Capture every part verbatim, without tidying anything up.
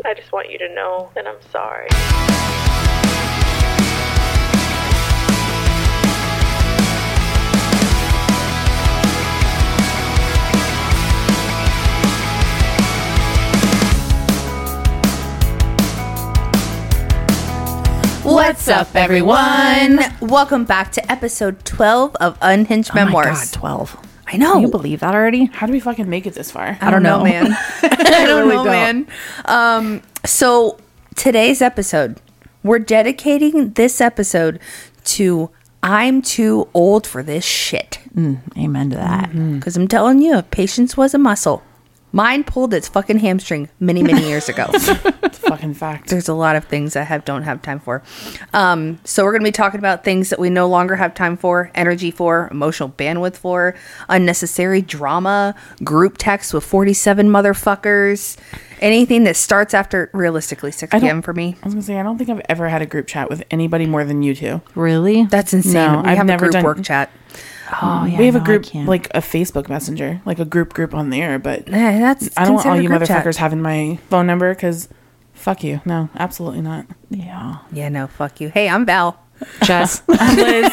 I just want you to know that I'm sorry. What's up, everyone? Welcome back to episode twelve of Unhinged Memoirs. Oh my God, twelve. I know. Can you believe that already? How do we fucking make it this far? I don't know, man. I don't really know, don't. man. Um, so today's episode, we're dedicating this episode to I'm too old for this shit. Mm, amen to that. Because I'm telling you, patience was a muscle. Mine pulled its fucking hamstring many, many years ago. It's a fucking fact. There's a lot of things I have don't have time for. Um, so we're going to be talking about things that we no longer have time for, energy for, emotional bandwidth for, unnecessary drama, group text with forty-seven motherfuckers, anything that starts after, realistically, six p.m. for me. I was going to say, I don't think I've ever had a group chat with anybody more than you two. Really? That's insane. No, we I've have never a group done- work chat. Oh, yeah. we have no, a I group, can't. like a Facebook Messenger, like a group group on there, but Eh, that's I don't want all considered you a group chat. motherfuckers having my phone number because fuck you. No, absolutely not. Yeah. Yeah, no, fuck you. Hey, I'm Val. Jess. I'm Liz.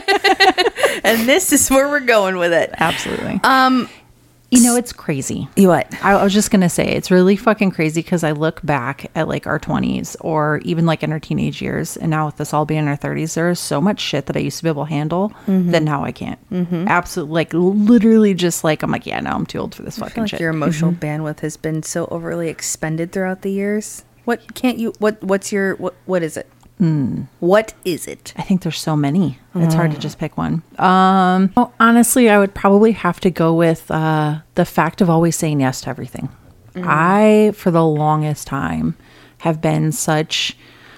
And this is where we're going with it. Absolutely. Um, You know, it's crazy. you what? I, I was just going to say, it's really fucking crazy because I look back at like our twenties or even like in our teenage years. And now with us all being in our thirties, there is so much shit that I used to be able to handle that now I can't. Mm-hmm. Absolutely. Like literally just like, I'm like, yeah, no, I'm too old for this I fucking feel like shit. your emotional bandwidth has been so overly expended throughout the years. What can't you? What What's your? What What is it? Mm. What is it? I think there's so many. It's hard to just pick one. Um, well, honestly, I would probably have to go with uh, the fact of always saying yes to everything. I, for the longest time, have been such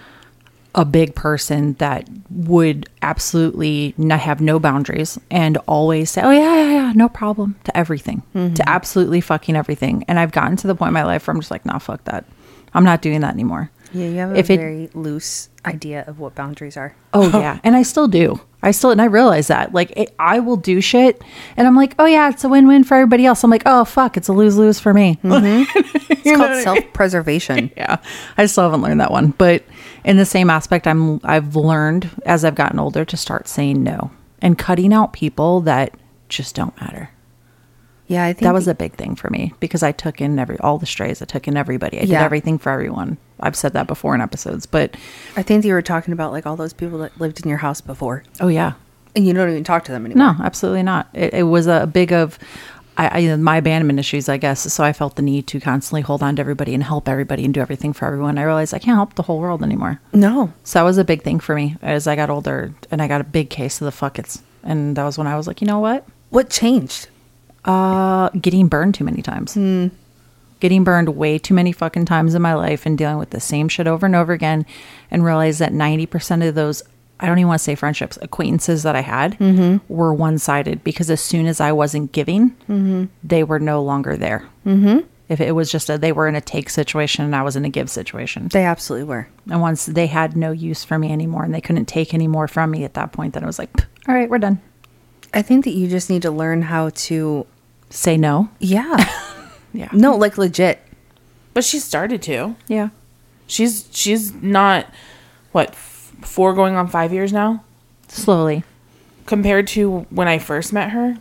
a big person that would absolutely not have no boundaries and always say, oh, yeah, yeah, yeah, no problem to everything, to absolutely fucking everything. And I've gotten to the point in my life where I'm just like, nah, fuck that. I'm not doing that anymore. Yeah, you have a If it- very loose idea of what boundaries are. Oh yeah, and I still do. I still and I realize that. Like it, I will do shit, and I'm like, oh yeah, it's a win-win for everybody else. I'm like, oh fuck, it's a lose-lose for me. It's called self-preservation. Yeah, I still haven't learned that one, but in the same aspect, I'm I've learned as I've gotten older to start saying no and cutting out people that just don't matter. Yeah, I think That was a big thing for me because I took in every all the strays. I took in everybody. I did Yeah. everything for everyone. I've said that before in episodes, but I think you were talking about like all those people that lived in your house before, oh yeah. and you don't even talk to them anymore. No, absolutely not. It, it was a big of I, I, my abandonment issues, I guess. So I felt the need to constantly hold on to everybody and help everybody and do everything for everyone. I realized I can't help the whole world anymore. No. So that was a big thing for me as I got older, and I got a big case of the fuckets. And that was when I was like, you know what? What changed? Uh, getting burned too many times. Hmm. Getting burned way too many fucking times in my life and dealing with the same shit over and over again, and realize that ninety percent of those, I don't even want to say friendships, acquaintances that I had Mm-hmm. were one-sided because as soon as I wasn't giving, Mm-hmm. they were no longer there. Mm-hmm. If it was just a, they were in a take situation and I was in a give situation. They absolutely were. And once they had no use for me anymore and they couldn't take any more from me at that point, then it was like, all right, we're done. I think that you just need to learn how to, Say no. yeah. Yeah. No, like legit. But she started to. Yeah. She's she's not what f- four going on five years now Slowly. compared to when I first met her.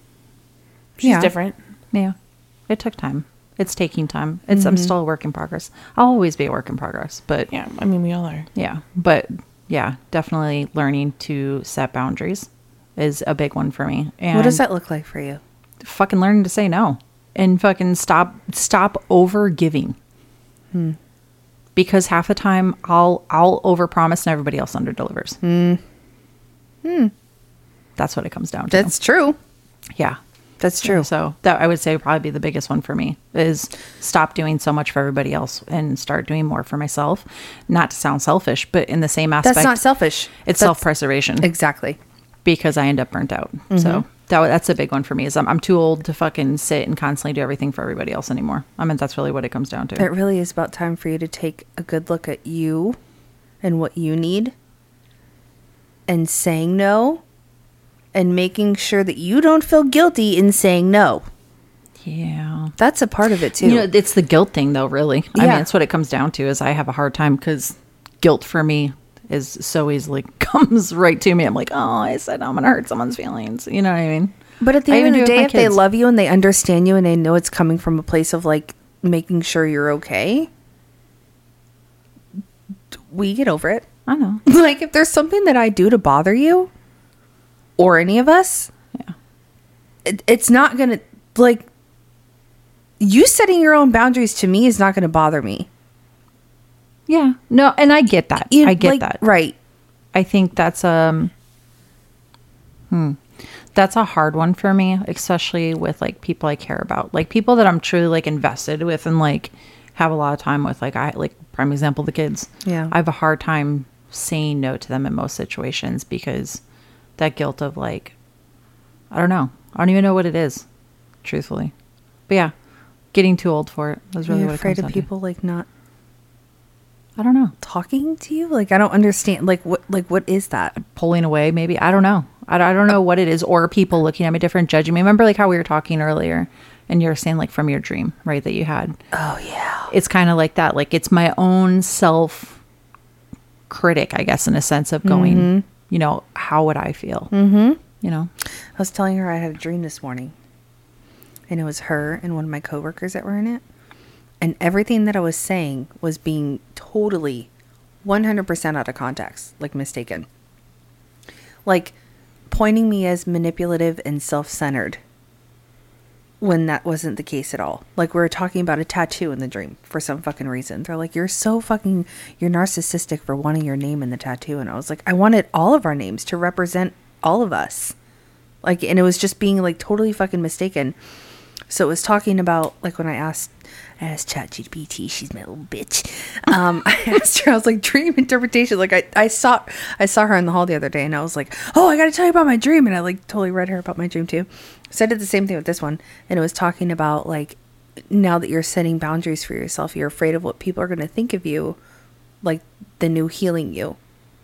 She's Yeah. different. Yeah. It took time. It's taking time. It's I'm still a work in progress. I'll always be a work in progress, but Yeah, I mean we all are. yeah, but yeah, definitely learning to set boundaries is a big one for me. And What does that look like for you? fucking learning to say no and fucking stop stop over giving. Hmm. Because half the time I'll I'll overpromise and everybody else under delivers. Hmm. Hmm. That's what it comes down to. That's true. yeah. That's true. So that I would say would probably be the biggest one for me is stop doing so much for everybody else and start doing more for myself. Not to sound selfish, but in the same aspect, That's not selfish. it's That's- self-preservation Exactly. because I end up burnt out. So that that's a big one for me is I'm, I'm too old to fucking sit and constantly do everything for everybody else anymore. I mean, that's really what it comes down to. It really is about time for you to take a good look at you and what you need and saying no and making sure that you don't feel guilty in saying no. Yeah. That's a part of it too. You know, it's the guilt thing, though, really. I mean, Yeah. that's what it comes down to is I have a hard time because guilt for me is so easily comes right to me. I'm like, oh, I said I'm going to hurt someone's feelings. You know what I mean? But at the I end even of the do it with day, my if they kids. love you and they understand you and they know it's coming from a place of like making sure you're okay, we get over it. I know. Like if there's something that I do to bother you or any of us, Yeah. it, it's not going to like you setting your own boundaries to me is not going to bother me. Yeah. No, and I get that. You- I get like, that. Right. I think that's um hmm that's a hard one for me, especially with like people I care about. Like people that I'm truly like invested with and like have a lot of time with. Like I like prime example the kids. Yeah. I have a hard time saying no to them in most situations because that guilt of like I don't know. I don't even know what it is, truthfully. But yeah, getting too old for it is really You're what it afraid comes of down people like not to. I don't know. talking to you? Like I don't understand like what like what is that? Pulling away maybe. I don't know. I, I don't know what it is, or people looking at me different, judging me. Remember like how we were talking earlier and you were saying like from your dream, right, that you had. Oh yeah. It's kind of like that. Like it's my own self critic, I guess, in a sense of going, Mm-hmm. you know, how would I feel? Mm-hmm. You know? I was telling her I had a dream this morning. And it was her and one of my coworkers that were in it. And everything that I was saying was being totally one hundred percent out of context, like mistaken. Like pointing me as manipulative and self-centered when that wasn't the case at all. Like we were talking about a tattoo in the dream for some fucking reason. They're like, you're so fucking, you're narcissistic for wanting your name in the tattoo. And I was like, I wanted all of our names to represent all of us. Like, and it was just being like totally fucking mistaken. So it was talking about like when I asked, I asked ChatGPT, she's my little bitch. Um, I asked her, I was like, dream interpretation. Like I, I saw, I saw her in the hall the other day, and I was like, oh, I got to tell you about my dream, and I like totally read her about my dream too. So I did the same thing with this one, and it was talking about like now that you're setting boundaries for yourself, you're afraid of what people are going to think of you, like the new healing you.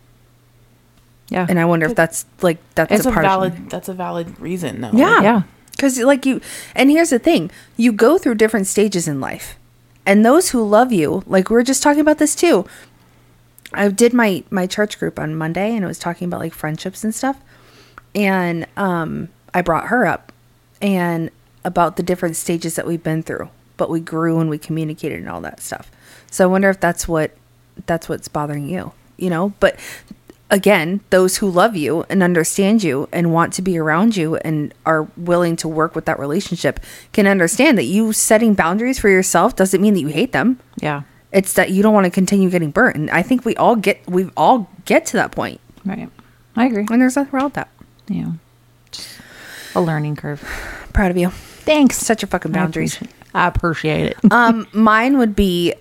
Yeah. And I wonder if that's like that's It's a a part of valid. That's a valid reason, though. Yeah. Yeah. Because, like, you, and here's the thing, you go through different stages in life. And those who love you, like, we were just talking about this too. I did my, my church group on Monday, and it was talking about, like, friendships and stuff. And um, I brought her up and about the different stages that we've been through. But we grew and we communicated and all that stuff. So I wonder if that's what, that's what's bothering you, you know? But again, those who love you and understand you and want to be around you and are willing to work with that relationship can understand that you setting boundaries for yourself doesn't mean that you hate them. Yeah. It's that you don't want to continue getting burnt. And I think we all get, we all get to that point. Right. I agree. And there's nothing wrong with that. Yeah. Just a learning curve. Proud of you. Thanks. Set your fucking boundaries. I appreciate it. um, mine would be,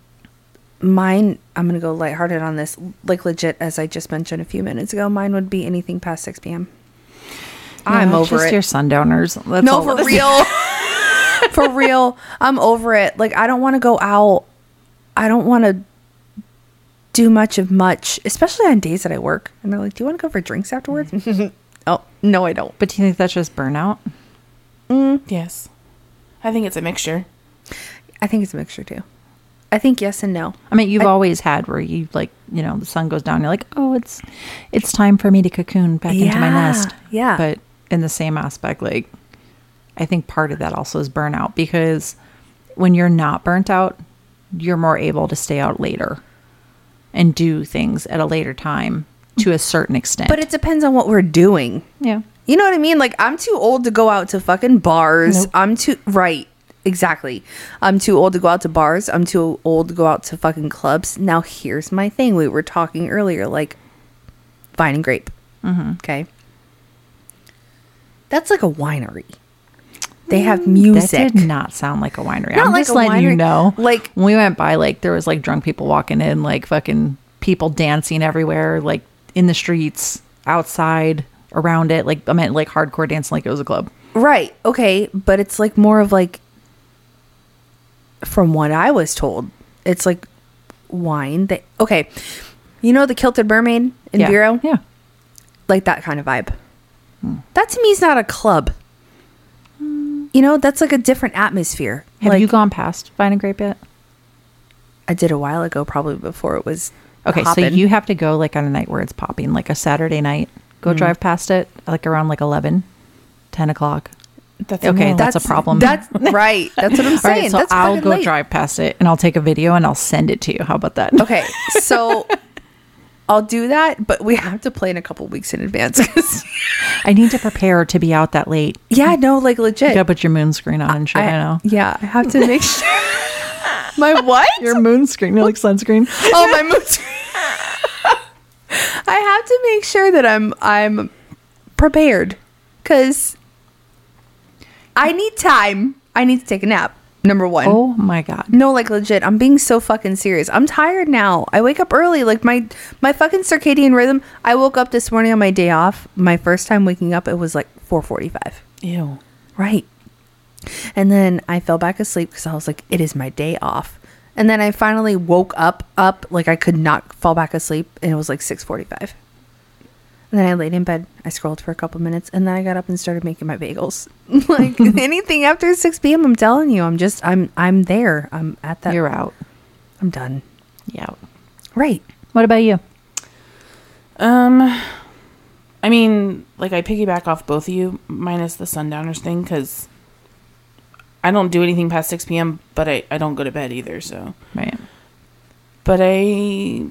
mine, I'm going to go lighthearted on this, like legit, as I just mentioned a few minutes ago, mine would be anything past six p.m. I'm Yeah, over just it. your sundowners. That's No, all for it is. real. For real. I'm over it. Like, I don't want to go out. I don't want to do much of much, especially on days that I work. And they're like, do you want to go for drinks afterwards? Oh, no, I don't. But do you think that's just burnout? Yes. I think it's a mixture. I think it's a mixture too. I think yes and no. I mean, you've I- always had where you like, you know, the sun goes down. You're like, oh, it's, it's time for me to cocoon back into my Yeah, nest. yeah. But in the same aspect, like, I think part of that also is burnout because when you're not burnt out, you're more able to stay out later and do things at a later time to a certain extent. But it depends on what we're doing. yeah, You know what I mean? Like, I'm too old to go out to fucking bars. Nope. I'm too, right. Exactly. I'm too old to go out to bars. I'm too old to go out to fucking clubs. Now, here's my thing. We were talking earlier, like Vine and Grape. Mm-hmm. Okay. That's like a winery. They have music. that did not sound like a winery. Not I'm like just a letting you winery. know. Like- when we went by, like there was like drunk people walking in, like fucking people dancing everywhere, like in the streets, outside, around it. Like I meant like hardcore dancing, like it was a club. Right. Okay. But it's like more of like, from what I was told, it's like wine. That, okay. You know the Kilted Mermaid in yeah. Vero? Yeah. Like that kind of vibe. That to me is not a club. you know, that's like a different atmosphere. Have like, you gone past Vine and Grape yet? I did a while ago, probably before it was. Okay, poppin'. so you have to go like on a night where it's popping, like a Saturday night. Go Mm-hmm. drive past it like around like eleven, ten o'clock. That's Okay, no. that's a problem. That's right. That's what I'm All saying. right, so that's I'll fucking go late. drive past it and I'll take a video and I'll send it to you. How about that? Okay, so I'll do that, but we have to plan a couple weeks in advance. 'Cause- I need to prepare to be out that late. yeah, no, like legit. You gotta put your moon screen on and shit. I, know. Yeah, I have to make sure. My what? Your moon screen, you like sunscreen. Oh, my mood. I have to make sure that I'm I'm prepared because I need time. I need to take a nap. Number one. Oh my god. No, like legit. I'm being so fucking serious. I'm tired now. I wake up early. Like my my fucking circadian rhythm. I woke up this morning on my day off. My first time waking up, it was like four forty-five. Ew. Right. And then I fell back asleep because I was like, it is my day off. And then I finally woke up, up like I could not fall back asleep, and it was like six forty-five. And then I laid in bed. I scrolled for a couple minutes, and then I got up and started making my bagels. Like anything after six p.m., I'm telling you, I'm just, I'm, I'm there. I'm at that. You're out. I'm done. Yeah. Right. What about you? Um, I mean, like I piggyback off both of you, minus the sundowners thing, because I don't do anything past six p.m., but I, I don't go to bed either, so. Right. But I,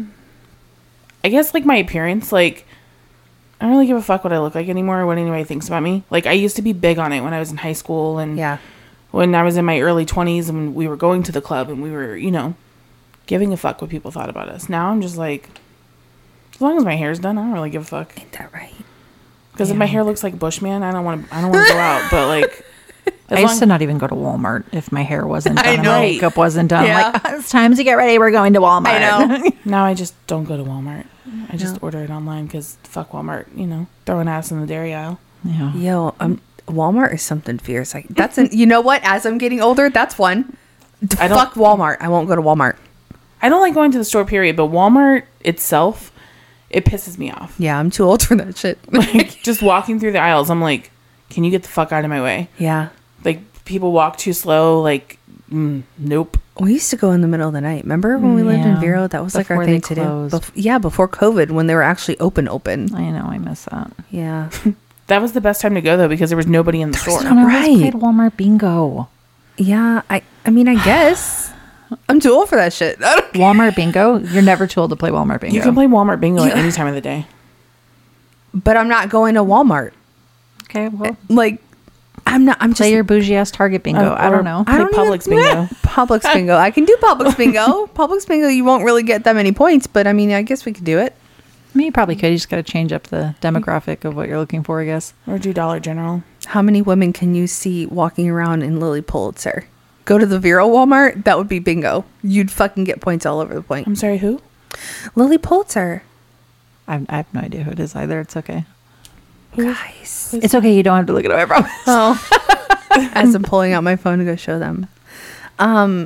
I guess like my appearance, like, I don't really give a fuck what I look like anymore or what anybody thinks about me. Like, I used to be big on it when I was in high school and Yeah. when I was in my early twenties and we were going to the club and we were, you know, giving a fuck what people thought about us. Now I'm just like, as long as my hair's done, I don't really give a fuck. Ain't that right? Because if my hair looks like Bushman, I don't want to. I don't want to go out. But like, as I used long- to not even go to Walmart if my hair wasn't done I and know. my makeup wasn't done. Yeah. Like, it's time to get ready. We're going to Walmart. I know. now I just don't go to Walmart. I just order it online because fuck Walmart. You know, throwing ass in the dairy aisle. Yeah. Yo, um, Walmart is something fierce. Like that's an, you know what? As I'm getting older, that's one. I don't- Fuck Walmart. I won't go to Walmart. I don't like going to the store. Period. But Walmart itself, it pisses me off. Yeah, I'm too old for that shit. Like just walking through the aisles, I'm like, can you get the fuck out of my way? Yeah. Like people walk too slow. Like, mm, nope. We used to go in the middle of the night. Remember when we lived in Yeah. Vero? That was like our Before thing they to do. closed. Bef- yeah, before COVID, when they were actually open, open. I know. I miss that. Yeah. That was the best time to go though because there was nobody in the store. I always Right. played Walmart bingo. Yeah. I. I mean, I guess I'm too old for that shit. I don't- Walmart bingo? You're never too old to play Walmart bingo. You can play Walmart bingo at any time of the day. But I'm not going to Walmart. Okay, well, Like, I'm not. I'm just. play your bougie ass Target bingo. Uh, I or don't know. Play I don't Publix even- bingo. Publix bingo. I can do Publix bingo. Publix bingo. You won't really get that many points, but I mean, I guess we could do it. I mean, you probably could. You just got to change up the demographic of what you're looking for, I guess. Or do Dollar General. How many women can you see walking around in Lily Pulitzer? Go to the Vero Walmart. That would be bingo. You'd fucking get points all over the point. I'm sorry, who? Lily Pulitzer. I, I have no idea who it is either. It's okay. Guys. It's okay. You don't have to look it up. I promise. Oh. As I'm pulling out my phone to go show them. Um,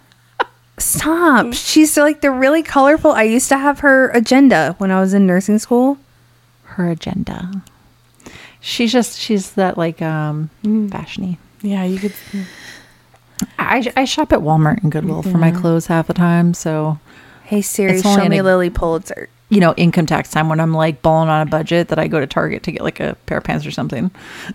stop. She's like the really colorful. I used to have her agenda when I was in nursing school. Her agenda. She's just, she's that like um fashiony. Yeah, you could. I, I shop at Walmart and Goodwill for my clothes half the time. So, Hey Siri, It's only show in me a- Lily Pulitzer. you know, income tax time when I'm like balling on a budget that I go to Target to get like a pair of pants or something.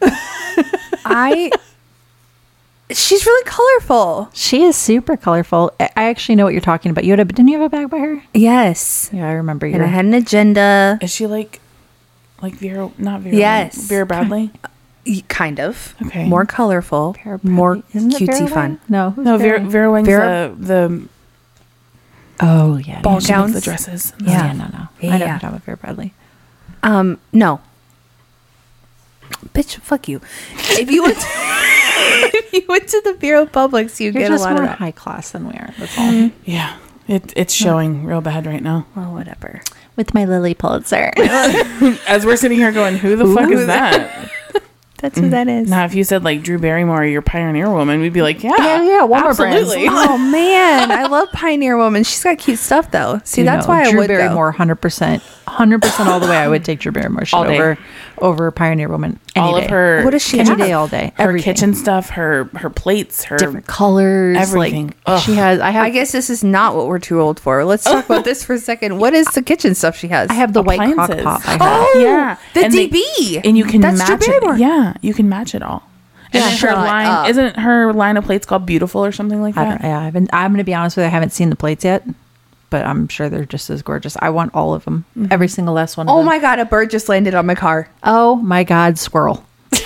I. She's really colorful. She is super colorful. I I actually know what you're talking about. You had a, didn't you have a bag by her? Yes. Yeah, I remember you. And I had an agenda. Is she like, like Vera? Not Vera. Yes. Vera Bradley. Y- Kind of. Okay. More colorful. Vera Bradley. More Isn't it Vera cutesy Wang? fun. No, who's No, Vera. Vera Wang's Vera- the the Oh yeah, Ball yeah, she makes gowns? the dresses. yeah. Yeah. yeah, no, no. Yeah, I know yeah. you're talking about Vera Bradley. Um, no. Bitch, fuck you. If you went to, if you went to the Vero Publix, you You're get a just lot more of that. high class than we are. That's all. Yeah, it it's showing real bad right now. Well, whatever. With my Lily Pulitzer. As we're sitting here going, who the fuck is that? That's who that is. Now, if you said like Drew Barrymore, your Pioneer Woman, we'd be like, yeah, Yeah, yeah, Walmart brands. absolutely. Oh man, I love Pioneer Woman. She's got cute stuff though. See, You that's know, why I Drew would Barrymore, go. hundred percent, hundred percent all the way. I would take Drew Barrymore shit All day. over over Pioneer Woman. Any All day. of her. What does she Any have? day, all day. Her Everything. kitchen stuff, her her plates, her different colors, everything. Like, Ugh. she has. I have. I guess this is not what we're too old for. Let's talk about this for a second. What is the kitchen stuff she has? I have the white crock appliances. pot. I have. Oh, Yeah. the And they- D B. and you can That's Drew match Barrymore. it. Yeah, you can match it all. And Yeah. then her Shut line up. isn't her line of plates called Beautiful or something like I that? don't, yeah, I haven't, I'm going to be honest with you. I haven't seen the plates yet, but I'm sure they're just as gorgeous. I want all of them. Every single last one. Of Oh them. my god, a bird just landed on my car. Oh my God, squirrel.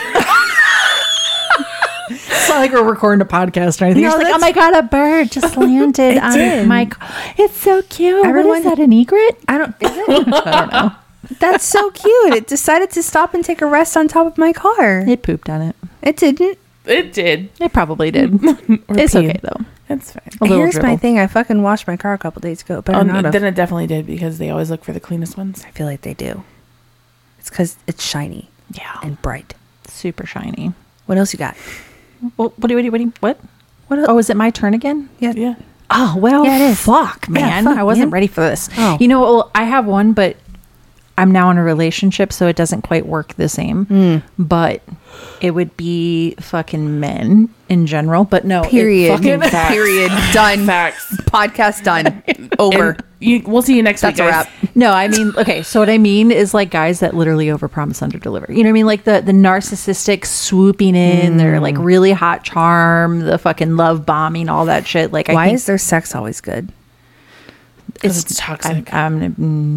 It's not like we're recording a podcast or anything. No, It's like, that's- oh my God, a bird just landed on did. my car. It's so cute. what Everyone- is that, an egret? I don't is it? I don't know. That's so cute. It decided to stop and take a rest on top of my car. It pooped on it. It didn't. It did. It probably did. Or It's peed. okay, though. It's fine. A little Here's my dribble. thing. I fucking washed my car a couple days ago. Better Oh, not have. then it definitely did because they always look for the cleanest ones. I feel like they do. It's because it's shiny Yeah. and bright. Super shiny. What else you got? Well, what do you, what do you, what do you, what? What else? Oh, is it my turn again? yeah. Yeah. Oh, well, Yeah, it is. fuck, man. fuck, I wasn't man. ready for this. Oh. You know, well, I have one, but I'm now in a relationship, so it doesn't quite work the same. Hmm. But it would be fucking men in general. But no, it Period. fucking- Period. Done. Facts. Podcast done. Over. And you, we'll see you next That's week, a guys. wrap. No, I mean, okay. So what I mean is like guys that literally overpromise, underdeliver. You know what I mean? Like the the narcissistic swooping in, they're like Hmm. really hot charm, the fucking love bombing, all that shit. Like, I Why think is their sex always good? Because it's toxic. I'm, I'm,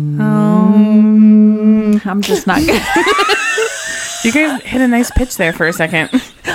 mm, I'm just not. You guys hit a nice pitch there for a second.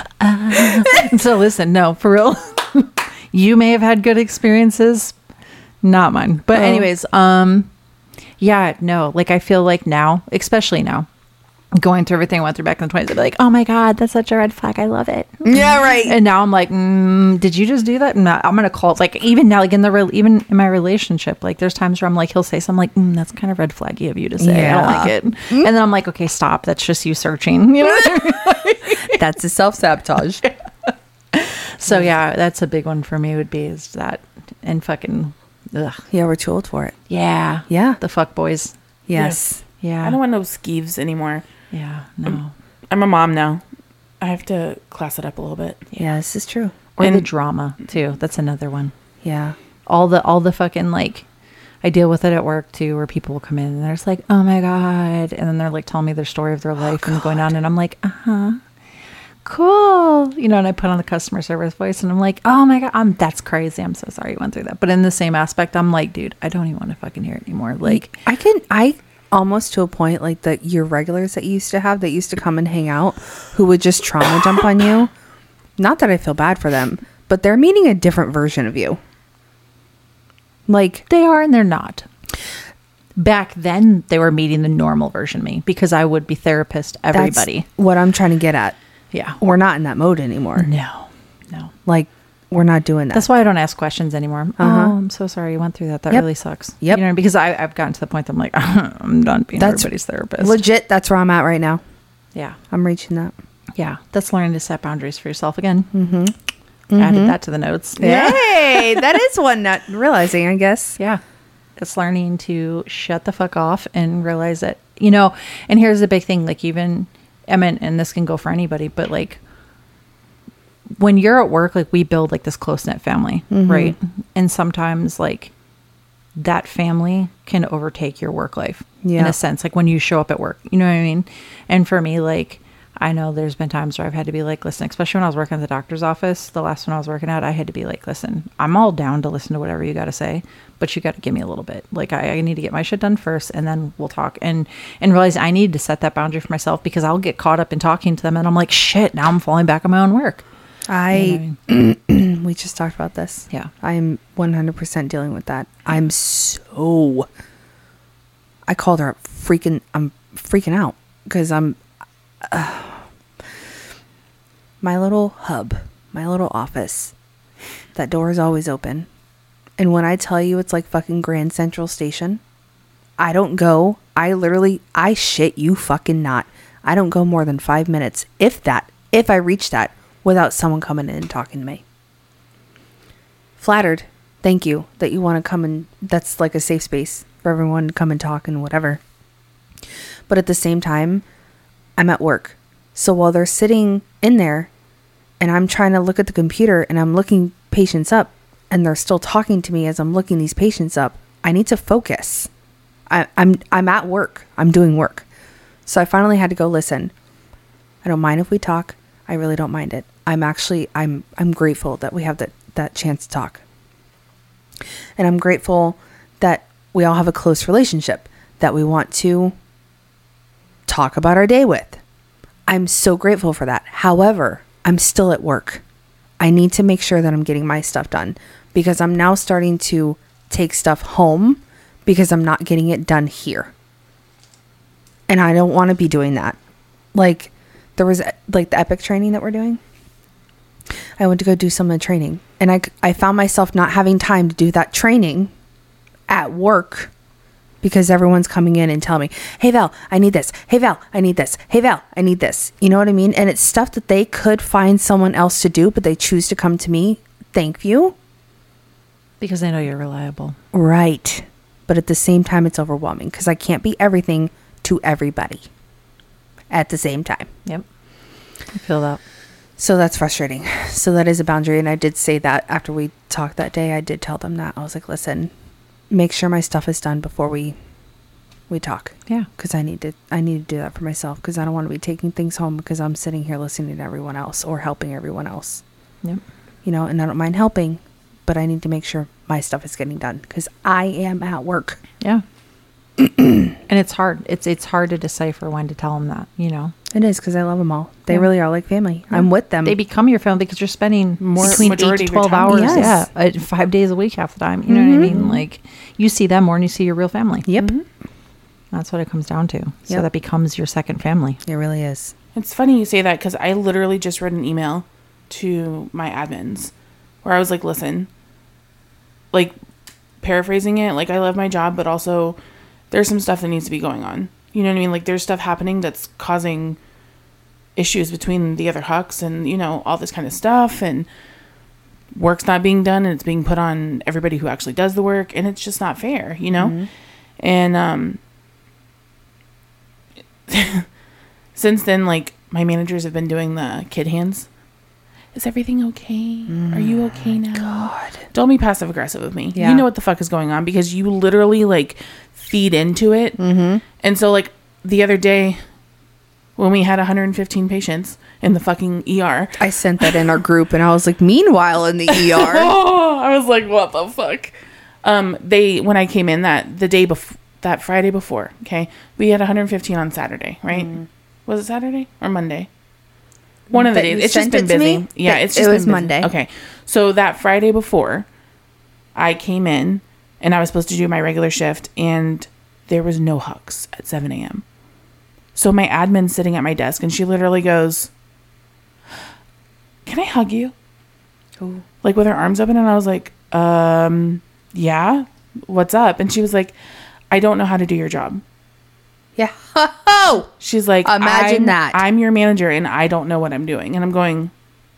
So listen, no, for real. You may have had good experiences, not mine. But Oh. anyways, um, yeah, no, like I feel like now, especially now, going through everything I went through back in the twenties, I'd be like, oh my God, that's such a red flag. I love it. Yeah, right. And now I'm like, mm, did you just do that? And I'm gonna call it. Like even now, like in the real, even in my relationship, like there's times where I'm like, he'll say something like, mm, that's kind of red flaggy of you to say. I don't Yeah. like it. And then I'm like, okay, stop. That's just you searching. You know. That's a self sabotage. So yeah, that's a big one for me. Would be is that and fucking, ugh. Yeah, we're too old for it. Yeah, Yeah. the fuck boys. Yes. Yeah, I don't want no skeeves anymore. yeah, no, I'm a mom now. I have to class it up a little bit. Yeah, this is true. or the And- drama too. That's another one. Yeah. All the all the fucking like, I deal with it at work too, where people will come in and they're just like, oh my God, and then they're like telling me their story of their life and going on, and I'm like, uh huh. Cool, you know, and I put on the customer service voice, and I'm like, "Oh my God, I'm that's crazy. I'm so sorry you went through that." But in the same aspect, I'm like, "Dude, I don't even want to fucking hear it anymore." Like, I can, I almost to a point like the your regulars that you used to have that used to come and hang out who would just trauma dump on you. Not that I feel bad for them, but they're meeting a different version of you. Like, they are and they're not. Back then, they were meeting the normal version of me because I would be therapist everybody. that's what I'm trying to get at. Yeah. We're not in that mode anymore. No, no. Like, we're not doing that. That's why I don't ask questions anymore. Uh-huh. Oh, I'm so sorry you went through that. That Yep. really sucks. Yep. You know, because I, I've gotten to the point that I'm like, I'm done being That's everybody's therapist. legit. That's where I'm at right now. Yeah. I'm reaching that. Yeah. That's learning to set boundaries for yourself again. Mm-hmm. Added that to the notes. Hey, that is one not realizing, I guess. Yeah. It's learning to shut the fuck off and realize that, you know, and here's the big thing, like even, I mean, and this can go for anybody, but like when you're at work, like we build like this close knit family, right? And sometimes like that family can overtake your work life in Yeah. a sense, like when you show up at work, you know what I mean? And for me, like, I know there's been times where I've had to be like, listen, especially when I was working at the doctor's office, the last one I was working at, I had to be like, listen, I'm all down to listen to whatever you got to say, but you got to give me a little bit. Like I, I need to get my shit done first and then we'll talk and, and realize I need to set that boundary for myself because I'll get caught up in talking to them and I'm like, shit, now I'm falling back on my own work. I, we just talked about this. Yeah. I'm one hundred percent dealing with that. I'm so, I called her up freaking, I'm freaking out because I'm, uh, my little hub, my little office, that door is always open. And when I tell you it's like fucking Grand Central Station, I don't go, I literally, I shit you fucking not. I don't go more than five minutes, if that, if I reach that, without someone coming in and talking to me. Flattered. Thank you that you want to come and that's like a safe space for everyone to come and talk and whatever. But at the same time, I'm at work. So while they're sitting in there and I'm trying to look at the computer and I'm looking patients up and they're still talking to me as I'm looking these patients up, I need to focus. I, I'm I'm at work. I'm doing work. So I finally had to go, listen, I don't mind if we talk. I really don't mind it. I'm actually, I'm I'm grateful that we have that, that chance to talk. And I'm grateful that we all have a close relationship that we want to talk about our day with. I'm so grateful for that. However, I'm still at work. I need to make sure that I'm getting my stuff done because I'm now starting to take stuff home because I'm not getting it done here. And I don't want to be doing that. Like there was like the Epic training that we're doing. I went to go do some of the training and I, I found myself not having time to do that training at work because everyone's coming in and telling me, hey Val, I need this. Hey Val, I need this. Hey Val, I need this. You know what I mean? And it's stuff that they could find someone else to do, but they choose to come to me. Thank you. Because they know you're reliable. Right. But at the same time, it's overwhelming because I can't be everything to everybody at the same time. Yep. I feel that. So that's frustrating. So that is a boundary. And I did say that after we talked that day, I did tell them that. I was like, listen, make sure my stuff is done before we we talk. Yeah. Because I need to I need to do that for myself because I don't want to be taking things home because I'm sitting here listening to everyone else or helping everyone else. Yep. You know, and I don't mind helping, but I need to make sure my stuff is getting done because I am at work. Yeah. And it's hard. It's it's hard to decipher when to tell them that, you know. It is because I love them all. They Yeah. really are like family. Yeah. I'm with them. They become your family because you're spending More- between eight majority to of your twelve time. hours. Yes. Yeah. Uh, five days a week half the time. You know what I mean? Like you see them more than you see your real family. Yep. That's what it comes down to. So Yep. that becomes your second family. It really is. It's funny you say that because I literally just read an email to my admins where I was like, listen, like paraphrasing it, like I love my job, but also there's some stuff that needs to be going on. You know what I mean? Like there's stuff happening that's causing issues between the other Hucks and, you know, all this kind of stuff. And work's not being done and it's being put on everybody who actually does the work. And it's just not fair, you know? Mm-hmm. And um, since then, like my managers have been doing the kid hands. Is everything okay? Mm, Are you okay now? God. Don't be passive aggressive with me. Yeah. You know what the fuck is going on because you literally like feed into it. Mm-hmm. And so like the other day when we had one hundred fifteen patients in the fucking E R. I sent that in our group and I was like, meanwhile in the E R. Oh, I was like, what the fuck? Um, they, when I came in that the day before, that Friday before, okay, we had one hundred fifteen on Saturday, right? Mm. Was it Saturday or Monday? One of the That you days. It's just sent been it to busy. me? Yeah, It- it's just it was been busy. Monday. Okay. So that Friday before, I came in and I was supposed to do my regular shift and there was no Hucks at seven a.m. So my admin's sitting at my desk and she literally goes, can I hug you? Ooh. Like with her arms open. And I was like, um, yeah, what's up? And she was like, I don't know how to do your job. Yeah. Oh, She's like, Imagine I'm, that. I'm your manager and I don't know what I'm doing. And I'm going,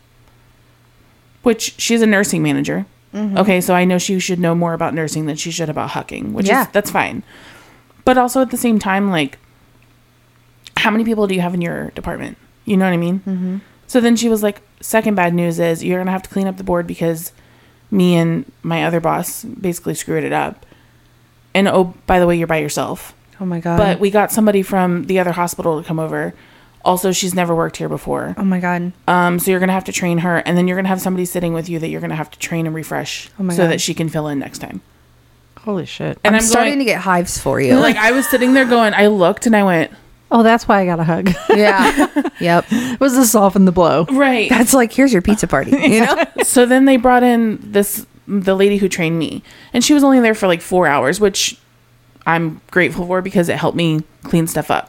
which she's a nursing manager. Mm-hmm. Okay. So I know she should know more about nursing than she should about hucking, which Yeah. is, that's fine. But also at the same time, like, how many people do you have in your department? You know what I mean? Mm-hmm. So then she was like, second bad news is you're going to have to clean up the board because me and my other boss basically screwed it up. And oh, by the way, you're by yourself. oh my God. But we got somebody from the other hospital to come over. Also, she's never worked here before. oh my God. Um, so you're going to have to train her. And then you're going to have somebody sitting with you that you're going to have to train and refresh Oh my so God. that she can fill in next time. Holy shit. And I'm, I'm, starting going, to get hives for you. like, I was sitting there going, I looked and I went, Oh, that's why I got a hug. yeah. Yep. It was to soften the blow. right. That's like, here's your pizza party. You know? So then they brought in this, the lady who trained me. And she was only there for like four hours, which I'm grateful for because it helped me clean stuff up.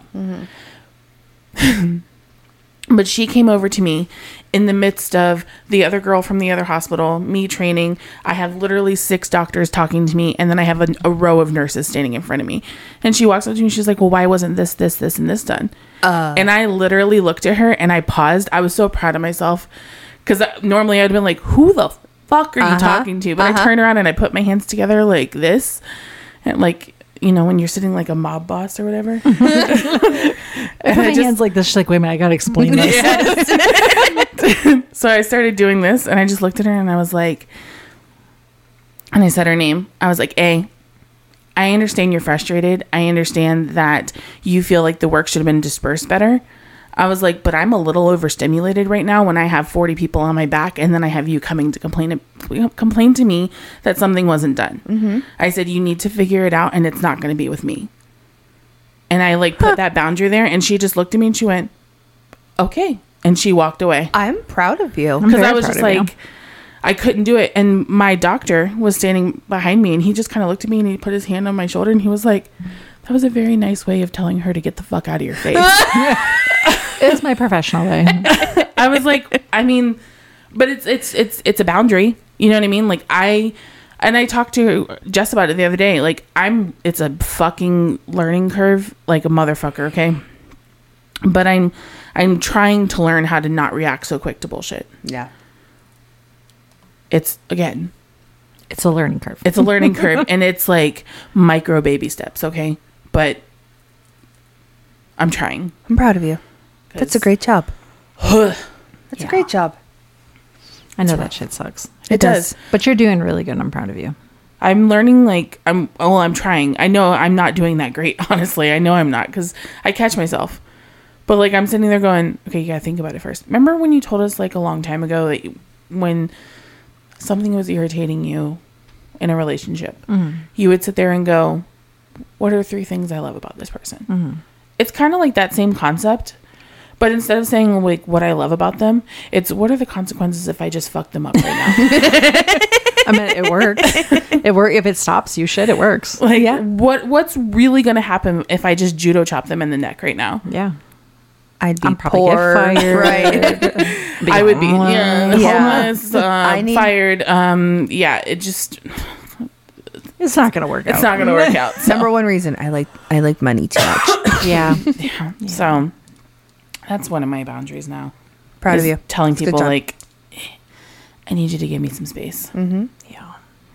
Mm-hmm. But she came over to me in the midst of the other girl from the other hospital, me training. I have literally six doctors talking to me, and then I have a, a row of nurses standing in front of me. And she walks up to me, she's like, well, why wasn't this, this, this, and this done? Uh, and I literally looked at her and I paused. I was so proud of myself because normally I'd been like, who the fuck are you Uh-huh, talking to? But uh-huh. I turned around and I put my hands together like this and like, you know, when you're sitting like a mob boss or whatever. I put my just- hands like this. She's like, wait a minute, I gotta explain this. So I started doing this, and I just looked at her, and I was like, and I said her name. I was like, A, I understand you're frustrated. I understand that you feel like the work should have been dispersed better. I was like, but I'm a little overstimulated right now when I have forty people on my back, and then I have you coming to complain complain to me that something wasn't done. Mm-hmm. I said, you need to figure it out, and it's not going to be with me. And I like put that boundary there, and she just looked at me and she went, okay. And she walked away. I'm proud of you. Because very I was proud just of you. like, I couldn't do it. And my doctor was standing behind me, and he just kind of looked at me, and he put his hand on my shoulder, and he was like, that was a very nice way of telling her to get the fuck out of your face. It's my professional way. I was like, I mean, but it's it's it's it's a boundary. You know what I mean? Like I and I talked to Jess about it the other day. Like I'm it's a fucking learning curve like a motherfucker, okay? But I'm I'm trying to learn how to not react so quick to bullshit. Yeah. It's again, It's a learning curve. it's a learning curve, and it's like micro baby steps, okay? But I'm trying. I'm proud of you. That's a great job. That's Yeah. a great job. I know that shit sucks. It does. But you're doing really good. And I'm proud of you. I'm learning, like, I'm, well, I'm trying. I know I'm not doing that great, honestly. I know I'm not, because I catch myself. But, like, I'm sitting there going, okay, you gotta think about it first. Remember when you told us, like, a long time ago that you, when something was irritating you in a relationship, Mm-hmm. you would sit there and go, what are three things I love about this person? Mm-hmm. It's kind of like that same concept. But instead of saying, like, what I love about them, it's what are the consequences if I just fuck them up right now? I mean, it works. It work if it stops you. Shit, it works. Like, yeah. what what's really going to happen if I just judo chop them in the neck right now? Yeah. I'd be I'm probably poor. get fired. Right. I would be yeah, Yeah. homeless, uh, I need- fired. Um, yeah, it just It's not gonna work it's out. not going to work out. So, Number one reason I like I like money too much. Yeah. yeah. So that's one of my boundaries now. Proud is of you. Telling It's a good people job. like, I need you to give me some space. Mm-hmm. Yeah.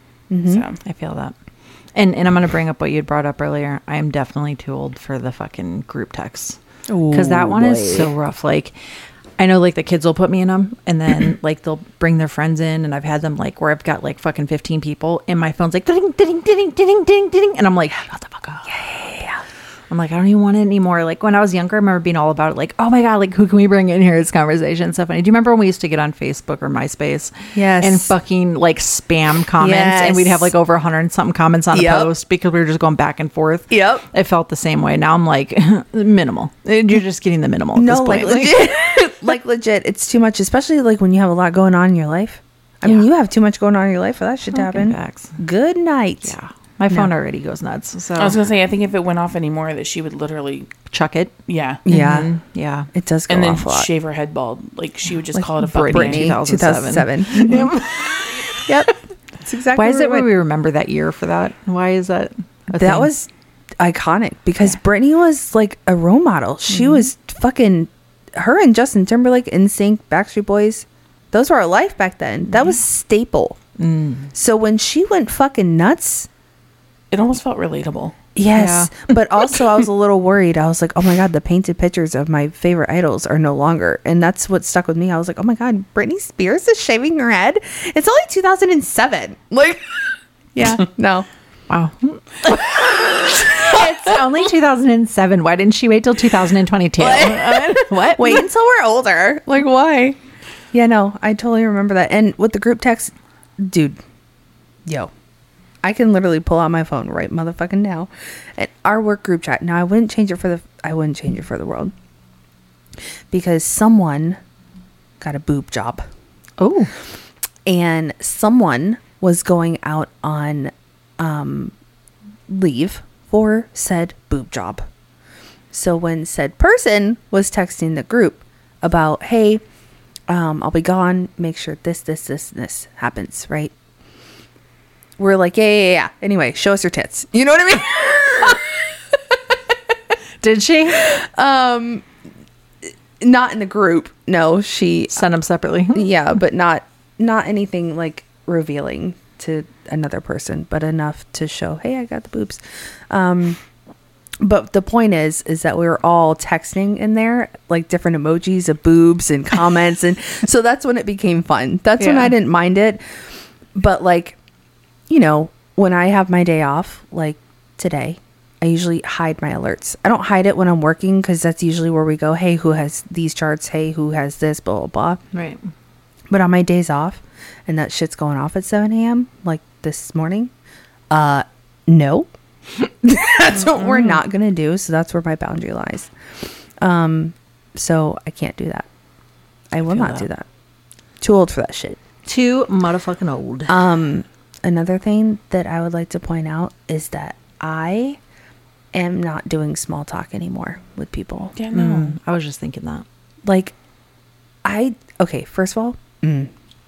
So I feel that. And and I'm gonna bring up what you had brought up earlier. I am definitely too old for the fucking group texts. Because that one is so rough. Like, I know, like, the kids will put me in them, and then, like, they'll bring their friends in, and I've had them, like, where I've got, like, fucking fifteen people, and my phone's like, ding, ding, ding, ding, ding, ding, and I'm like, shut the fuck up. Yeah. I'm like, I don't even want it anymore. Like, when I was younger, I remember being all about it, like, oh my God, like, who can we bring in here? It's conversation and stuff. And do you remember when we used to get on Facebook or MySpace? Yes. And fucking, like, spam comments, Yes. and we'd have, like, over a hundred and something comments on Yep. a post because we were just going back and forth. Yep. It felt the same way. Now I'm like, minimal. You're just getting the minimal at No, this like point. legit. Like legit. It's too much, especially like when you have a lot going on in your life. I mean, Yeah. you have too much going on in your life for that shit to Fucking happen. facts. Good night. Yeah. My phone already goes nuts. So I was going to say, I think if it went off anymore, that she would literally, chuck it. yeah. Yeah. Mhm. Yeah. It does go And then off a lot. shave her head bald. Like, she would just Like call it a fuck Britney. Britney. two thousand seven. two thousand seven. Yep. That's exactly Why is where it when went. we remember that year for that? Why is that? a That thing? was iconic because Britney was like a role model. She Mm-hmm. was fucking her and Justin Timberlake, N Sync, Backstreet Boys. Those were our life back then. That was staple. Mm. So when she went fucking nuts, It almost felt relatable. yes. But also I was a little worried. I was like, oh my God, the painted pictures of my favorite idols are no longer. And that's what stuck with me. I was like, oh my God, Britney Spears is shaving her head. It's only two thousand seven. Like, yeah, no. Wow. It's only two thousand seven. Why didn't she wait till two thousand twenty-two? What? Wait until we're older. Like, why? Yeah, no, I totally remember that. And with the group text, dude, yo, I can literally pull out my phone right motherfucking now. And our work group chat. Now, I wouldn't change it for the. I wouldn't change it for the world because someone got a boob job, Oh. and someone was going out on um, leave for said boob job. So when said person was texting the group about, hey, um, I'll be gone, make sure this, this, this, and this happens, right? We're like, yeah, yeah, yeah. Anyway, show us your tits. You know what I mean? Did she um, not in the group. No, she, send them separately? yeah, but not, not anything like revealing. to another person, but enough to show, hey, I got the boobs. Um, but the point is, is that we were all texting in there, like different emojis of boobs and comments. And so that's when it became fun. That's when Yeah. I didn't mind it. But like, you know, when I have my day off, like today, I usually hide my alerts. I don't hide it when I'm working because that's usually where we go, hey, who has these charts? Hey, who has this? Blah, blah, blah. Right. But on my days off and that shit's going off at seven a.m., like this morning, uh, no. That's what we're not going to do. So that's where my boundary lies. Um, so I can't do that. I will feel not that. do that. Too old for that shit. Too motherfucking old. Um, another thing that I would like to point out is that I am not doing small talk anymore with people. Yeah, no. Mm, I was just thinking that. Like, I, okay, first of all, mm,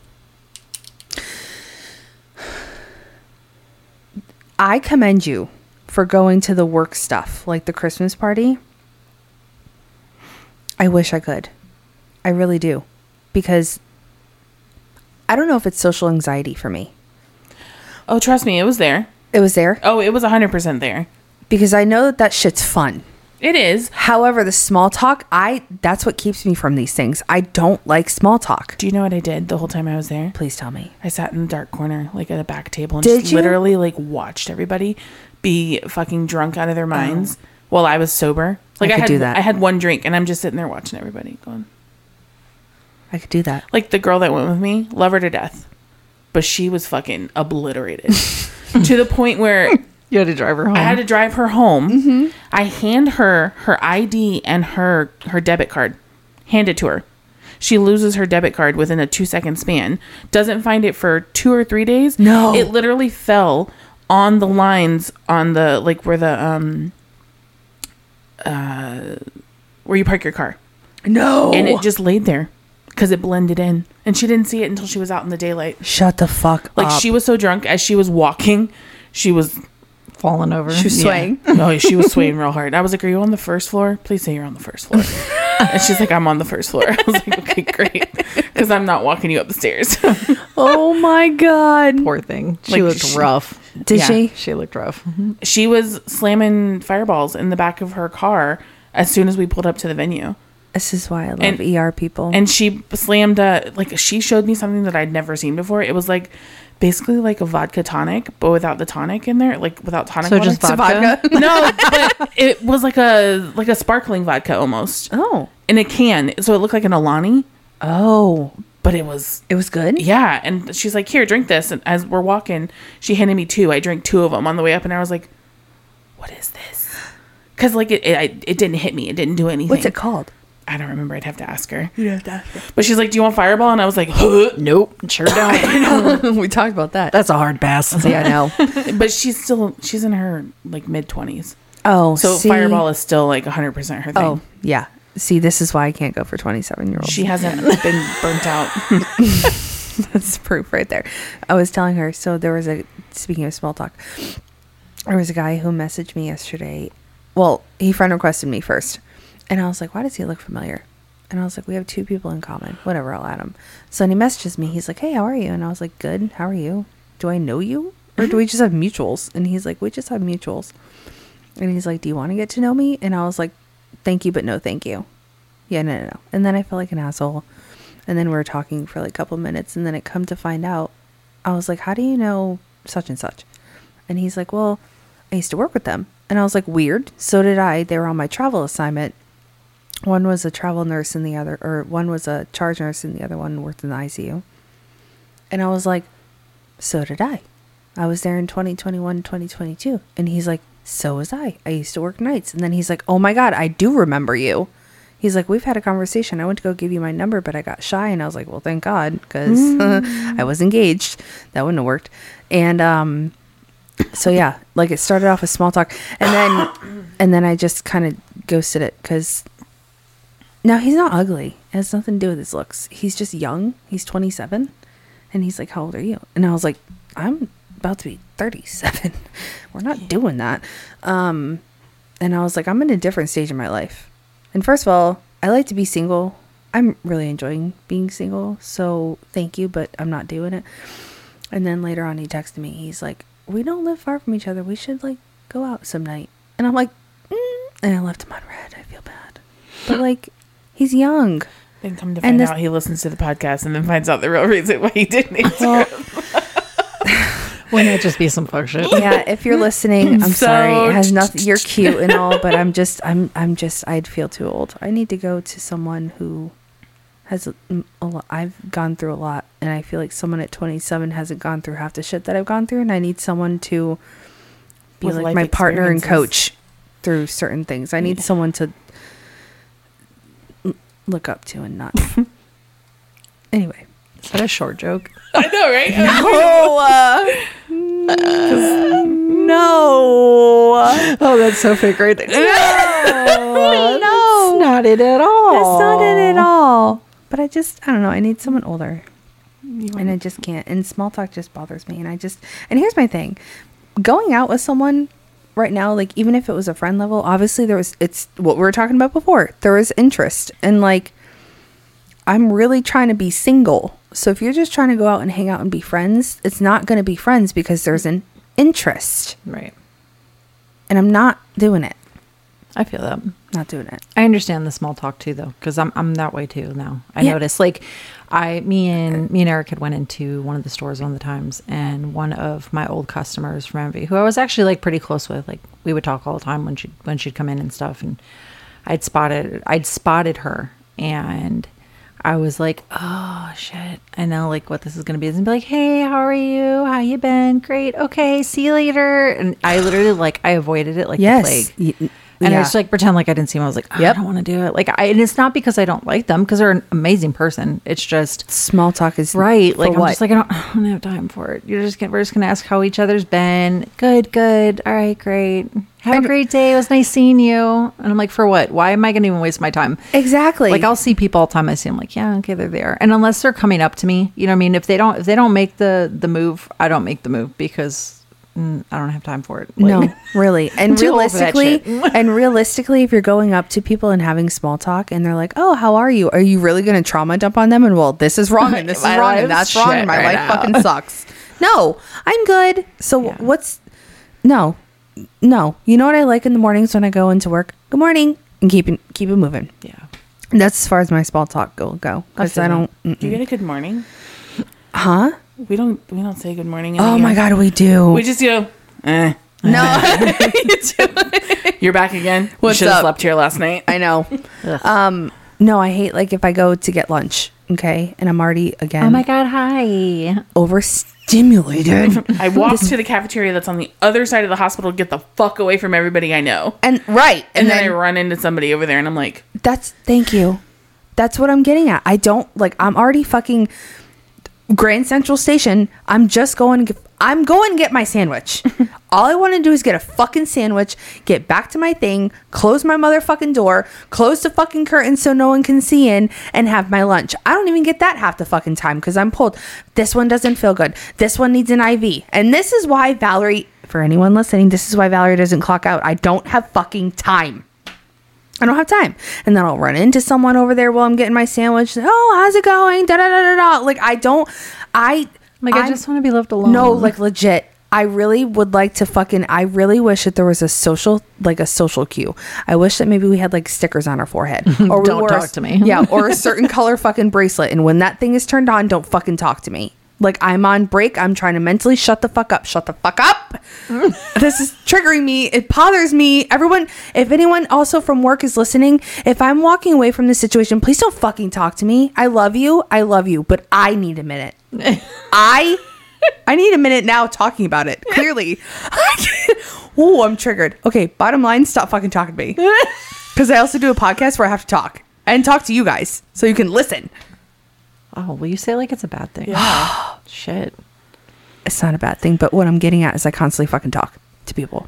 I commend you for going to the work stuff, like the Christmas party. I wish I could. I really do. Because I don't know if it's social anxiety for me. Oh, trust me, it was there. It was there Oh, it was one hundred percent there. because I know that that shit's fun. It is. However, the small talk, I that's what keeps me from these things. I don't like small talk. Do you know what I did the whole time I was there? Please tell me. I sat in the dark corner, like at a back table, and Did just you? literally like watched everybody be fucking drunk out of their minds while I was sober. Like I, could had do that. I had one drink, and I'm just sitting there watching everybody going. I could do that. Like the girl that went with me, love her to death, but she was fucking obliterated to the point where You had to drive her home. I had to drive her home. Mm-hmm. I hand her her I D and her her debit card. Hand it to her. She loses her debit card within a two second span. Doesn't find it for two or three days. No. It literally fell on the lines on the like where the um uh where you park your car. No. And it just laid there because it blended in. And she didn't see it until she was out in the daylight. Shut the fuck Like up. she was so drunk as she was walking, she was falling over. She was yeah. swaying. No, she was swaying real hard. I was like, "Are you on the first floor? Please say you're on the first floor." And she's like, "I'm on the first floor." I was like, "Okay, great," because I'm not walking you up the stairs. Oh my god. Poor thing. She Like, looked she- rough. Did Yeah. she? She looked rough. She was slamming fireballs in the back of her car as soon as we pulled up to the venue, This is why I love And- E R people. and she slammed a like she showed me something that I'd never seen before. It was like basically like a vodka tonic, but without the tonic in there, like without tonic. So water. just vodka? No, but it was like a like a sparkling vodka almost oh. in a can. So it looked like an Alani, Oh. but it was It was good? yeah. And she's like, "Here, drink this." And as we're walking, she handed me two. I drank two of them on the way up, and I was like, "What is this?" Because like it, it, I- it didn't hit me. It didn't do anything. What's it called? I don't remember. I'd have to ask her. You have to ask her. But she's like, "Do you want Fireball?" And I was like, huh. Nope. Sure don't. We talked about that. That's a hard pass. Yeah, I know. But she's still she's in her like mid twenties. Oh, So see? Fireball is still like one hundred percent her thing. Oh, yeah. See, this is why I can't go for twenty-seven year olds. She hasn't been burnt out. That's proof right there. I was telling her, so there was a, speaking of small talk, there was a guy who messaged me yesterday. Well, he friend requested me first. And I was like, why does he look familiar? And I was like, we have two people in common. Whatever, I'll add him. So then he messages me. He's like, hey, how are you? And I was like, good. How are you? Do I know you? Or do we just have mutuals? And he's like, we just have mutuals. And he's like, do you want to get to know me? And I was like, thank you, but no thank you. Yeah, no, no, no. And then I felt like an asshole. And then we were talking for like a couple minutes. And then it come to find out, I was like, how do you know such and such? And he's like, well, I used to work with them. And I was like, weird. So did I. They were on my travel assignment. One was a travel nurse and the other, or one was a charge nurse and the other one worked in the I C U. And I was like, so did I. I was there in twenty twenty-one, twenty twenty-two. And he's like, so was I. I used to work nights. And then he's like, oh my God, I do remember you. He's like, we've had a conversation. I went to go give you my number, but I got shy. And I was like, well, thank God, because mm. I was engaged. That wouldn't have worked. And um, so, yeah, like it started off with small talk. And then, and then I just kind of ghosted it because now he's not ugly. It has nothing to do with his looks. He's just young. He's twenty-seven. And he's like, how old are you? And I was like, I'm about to be thirty-seven. We're not doing that. Um, and I was like, I'm in a different stage in my life. And first of all, I like to be single. I'm really enjoying being single. So thank you, but I'm not doing it. And then later on, he texted me. He's like, "We don't live far from each other. We should like go out some night." And I'm like, mm. and I left him on red. I feel bad, but like, he's young. Then come to And find this- out he listens to the podcast and then finds out the real reason why he didn't answer. Well, Wouldn't that just be some fuck shit? yeah, if you're listening, I'm So- sorry. It has nothing. You're cute and all, but I'm just, I'm, I'm just. I'd feel too old. I need to go to someone who has a, a lot. I've gone through a lot, and I feel like someone at twenty-seven hasn't gone through half the shit that I've gone through, and I need someone to be With like life my partner and experiences. coach through certain things. I need someone to l- look up to and not. Anyway. Is that a short joke? I know, right? Oh, uh, no. Oh, that's so fake right there. No, No. that's not it at all. That's not it at all. But I just, I don't know. I need someone older. And I just can't. And small talk just bothers me. And I just, and here's my thing. Going out with someone right now, like, even if it was a friend level, obviously there was, it's what we were talking about before. There was interest. And like, I'm really trying to be single. So if you're just trying to go out and hang out and be friends, it's not going to be friends because there's an interest. Right. And I'm not doing it. I feel that. Not doing it. I understand the small talk too, though, because I'm I'm that way too now. I Yeah. noticed, like, I me and me and Eric had went into one of the stores one of the times, and one of my old customers from Envy, who I was actually like pretty close with, like we would talk all the time when she when she'd come in and stuff, and I'd spotted I'd spotted her, and I was like, oh shit, I know like what this is gonna be. And be like, hey, how are you? How you been? Great. Okay, see you later. And I literally like I avoided it like Yes. the plague. Y- And I yeah. just like pretend like I didn't see him. I was like, oh, Yep. I don't want to do it. Like, I, and it's not because I don't like them, because they're an amazing person. It's just Small talk is right. Like, for I'm what? just like, I don't, I don't have time for it. You're just gonna, we're just gonna ask how each other's been. Good, good. All right, great. Have And- a great day. It was nice seeing you. And I'm like, for what? Why am I gonna even waste my time? Exactly. Like, I'll see people all the time. I see them like, yeah, okay, they're there. And unless they're coming up to me, you know what I mean? If they don't, if they don't make the the move, I don't make the move because mm, I don't have time for it. Like, no, really. And too old for that realistically, shit. and realistically, if you're going up to people and having small talk and they're like, "Oh, how are you?" Are you really going to trauma dump on them? And well, this is wrong and this is My wrong and life's that's wrong and shit my right life now. fucking sucks. No, I'm good. So Yeah. what's no, no. You know what I like in the mornings when I go into work? Good morning, and keep it keep it moving. Yeah. That's as far as my small talk go go because feel I, that. don't. Do you mm-mm. get a good morning? Huh? We don't. We don't say good morning. Oh my god, we do. We just go. Eh. no. You're back again. What's you should have up? slept here last night. I know. Ugh. Um, no, I hate like if I go to get lunch, okay, and I'm already again Oh my God. Hi. overstimulated. I walk to the cafeteria that's on the other side of the hospital to get the fuck away from everybody I know. And right, And, and, then, then, I run into somebody over there and I'm like, that's thank you. That's what I'm getting at. I don't like. I'm already fucking Grand Central Station. I'm just going. To get, I'm going to get my sandwich. All I want to do is get a fucking sandwich, get back to my thing, close my motherfucking door, close the fucking curtain so no one can see in, and have my lunch. I don't even get that half the fucking time because I'm pulled. This one doesn't feel good. This one needs an I V. And this is why Valerie, for anyone listening, this is why Valerie doesn't clock out. I don't have fucking time. I don't have time. And then I'll run into someone over there while I'm getting my sandwich. Oh, how's it going? Da da da da da. Like, I don't, I, Like, I I'm- just want to be left alone. no, like legit. I really would like to fucking, I really wish that there was a social, like a social cue. I wish that maybe we had like stickers on our forehead. Or we Don't wore a- talk to me. Yeah. Or a certain color fucking bracelet. And when that thing is turned on, don't fucking talk to me. Like, I'm on break. I'm trying to mentally shut the fuck up. Shut the fuck up. This is triggering me. It bothers me. Everyone, if anyone also from work is listening, if I'm walking away from this situation, please don't fucking talk to me. I love you. I love you. But I need a minute. I I need a minute now talking about it. Clearly. Oh, I'm triggered. Okay, bottom line, stop fucking talking to me. Because I also do a podcast where I have to talk. And talk to you guys. So you can listen. Oh, will you say like it's a bad thing? yeah. Shit. It's not a bad thing, but what I'm getting at is I constantly fucking talk to people.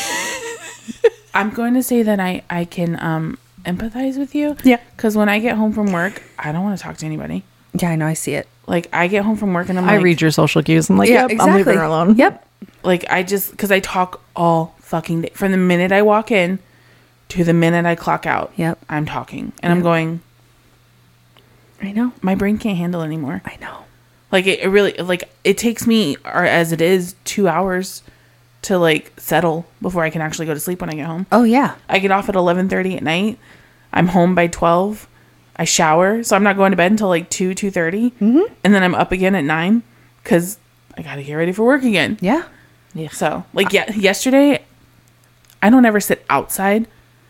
I'm going to say that I, I can um, empathize with you. Yeah. Because when I get home from work, I don't want to talk to anybody. Yeah, I know. I see it. Like, I get home from work and I'm I like, read your social cues. I'm like, yep, I'm leaving her alone. Yep. like, I just, because I talk all fucking day. From the minute I walk in to the minute I clock out, Yep. I'm talking. And I'm Yep. going, I know. my brain can't handle anymore. I know. Like it, it really like it takes me, or as it is, two hours to like settle before I can actually go to sleep when I get home. Oh yeah. I get off at eleven thirty at night. I'm home by twelve. I shower, so I'm not going to bed until like two, two thirty. Mm-hmm. And then I'm up again at nine because I got to get ready for work again. Yeah. Yeah. So, like, yeah, yesterday, I don't ever sit outside.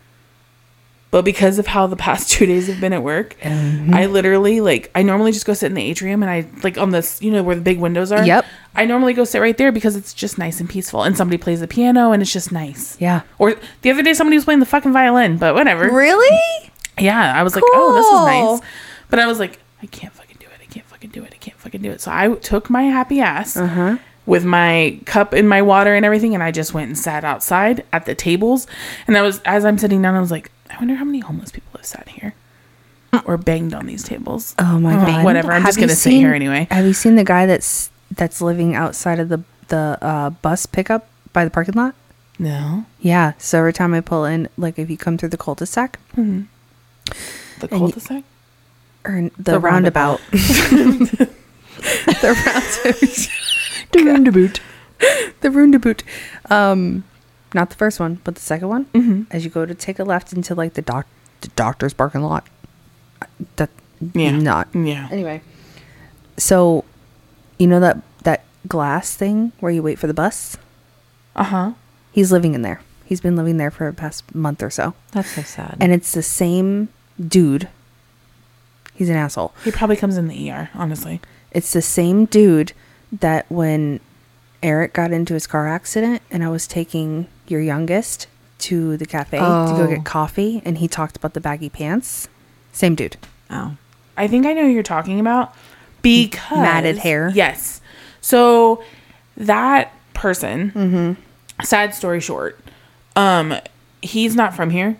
But because of how the past two days have been at work, mm-hmm. I literally, like, I normally just go sit in the atrium and I, like, on this, you know, where the big windows are. Yep. I normally go sit right there because it's just nice and peaceful. And somebody plays the piano and it's just nice. Yeah. Or the other day, somebody was playing the fucking violin, but whatever. Really? Yeah. I was like, cool. oh, this is nice. But I was like, I can't fucking do it. I can't fucking do it. I can't fucking do it. So I took my happy ass uh-huh. with my cup and my water and everything. And I just went and sat outside at the tables. And I was, as I'm sitting down, I was like, I wonder how many homeless people have sat here or banged on these tables. Oh my god! Whatever. I'm have just gonna sit here anyway. Have you seen the guy that's that's living outside of the the uh, bus pickup by the parking lot? No. Yeah. So every time I pull in, like if you come through the cul-de-sac, mm-hmm. the cul-de-sac or the, the roundabout, roundabout. the roundabout, the roundabout, the roundabout. Um. Not the first one, but the second one. Mm-hmm. As you go to take a left into like the doc, the doctor's parking lot. That yeah, not yeah. Anyway, so you know that that glass thing where you wait for the bus. Uh huh. He's living in there. He's been living there for the past month or so. That's so sad. And it's the same dude. He's an asshole. He probably comes in the E R. Honestly, it's the same dude that when Eric got into his car accident and I was taking your youngest to the cafe oh. to go get coffee and he talked about the baggy pants. Same dude. Oh. I think I know who you're talking about because matted hair. Yes. So that person, mm-hmm. sad story short, um, he's not from here.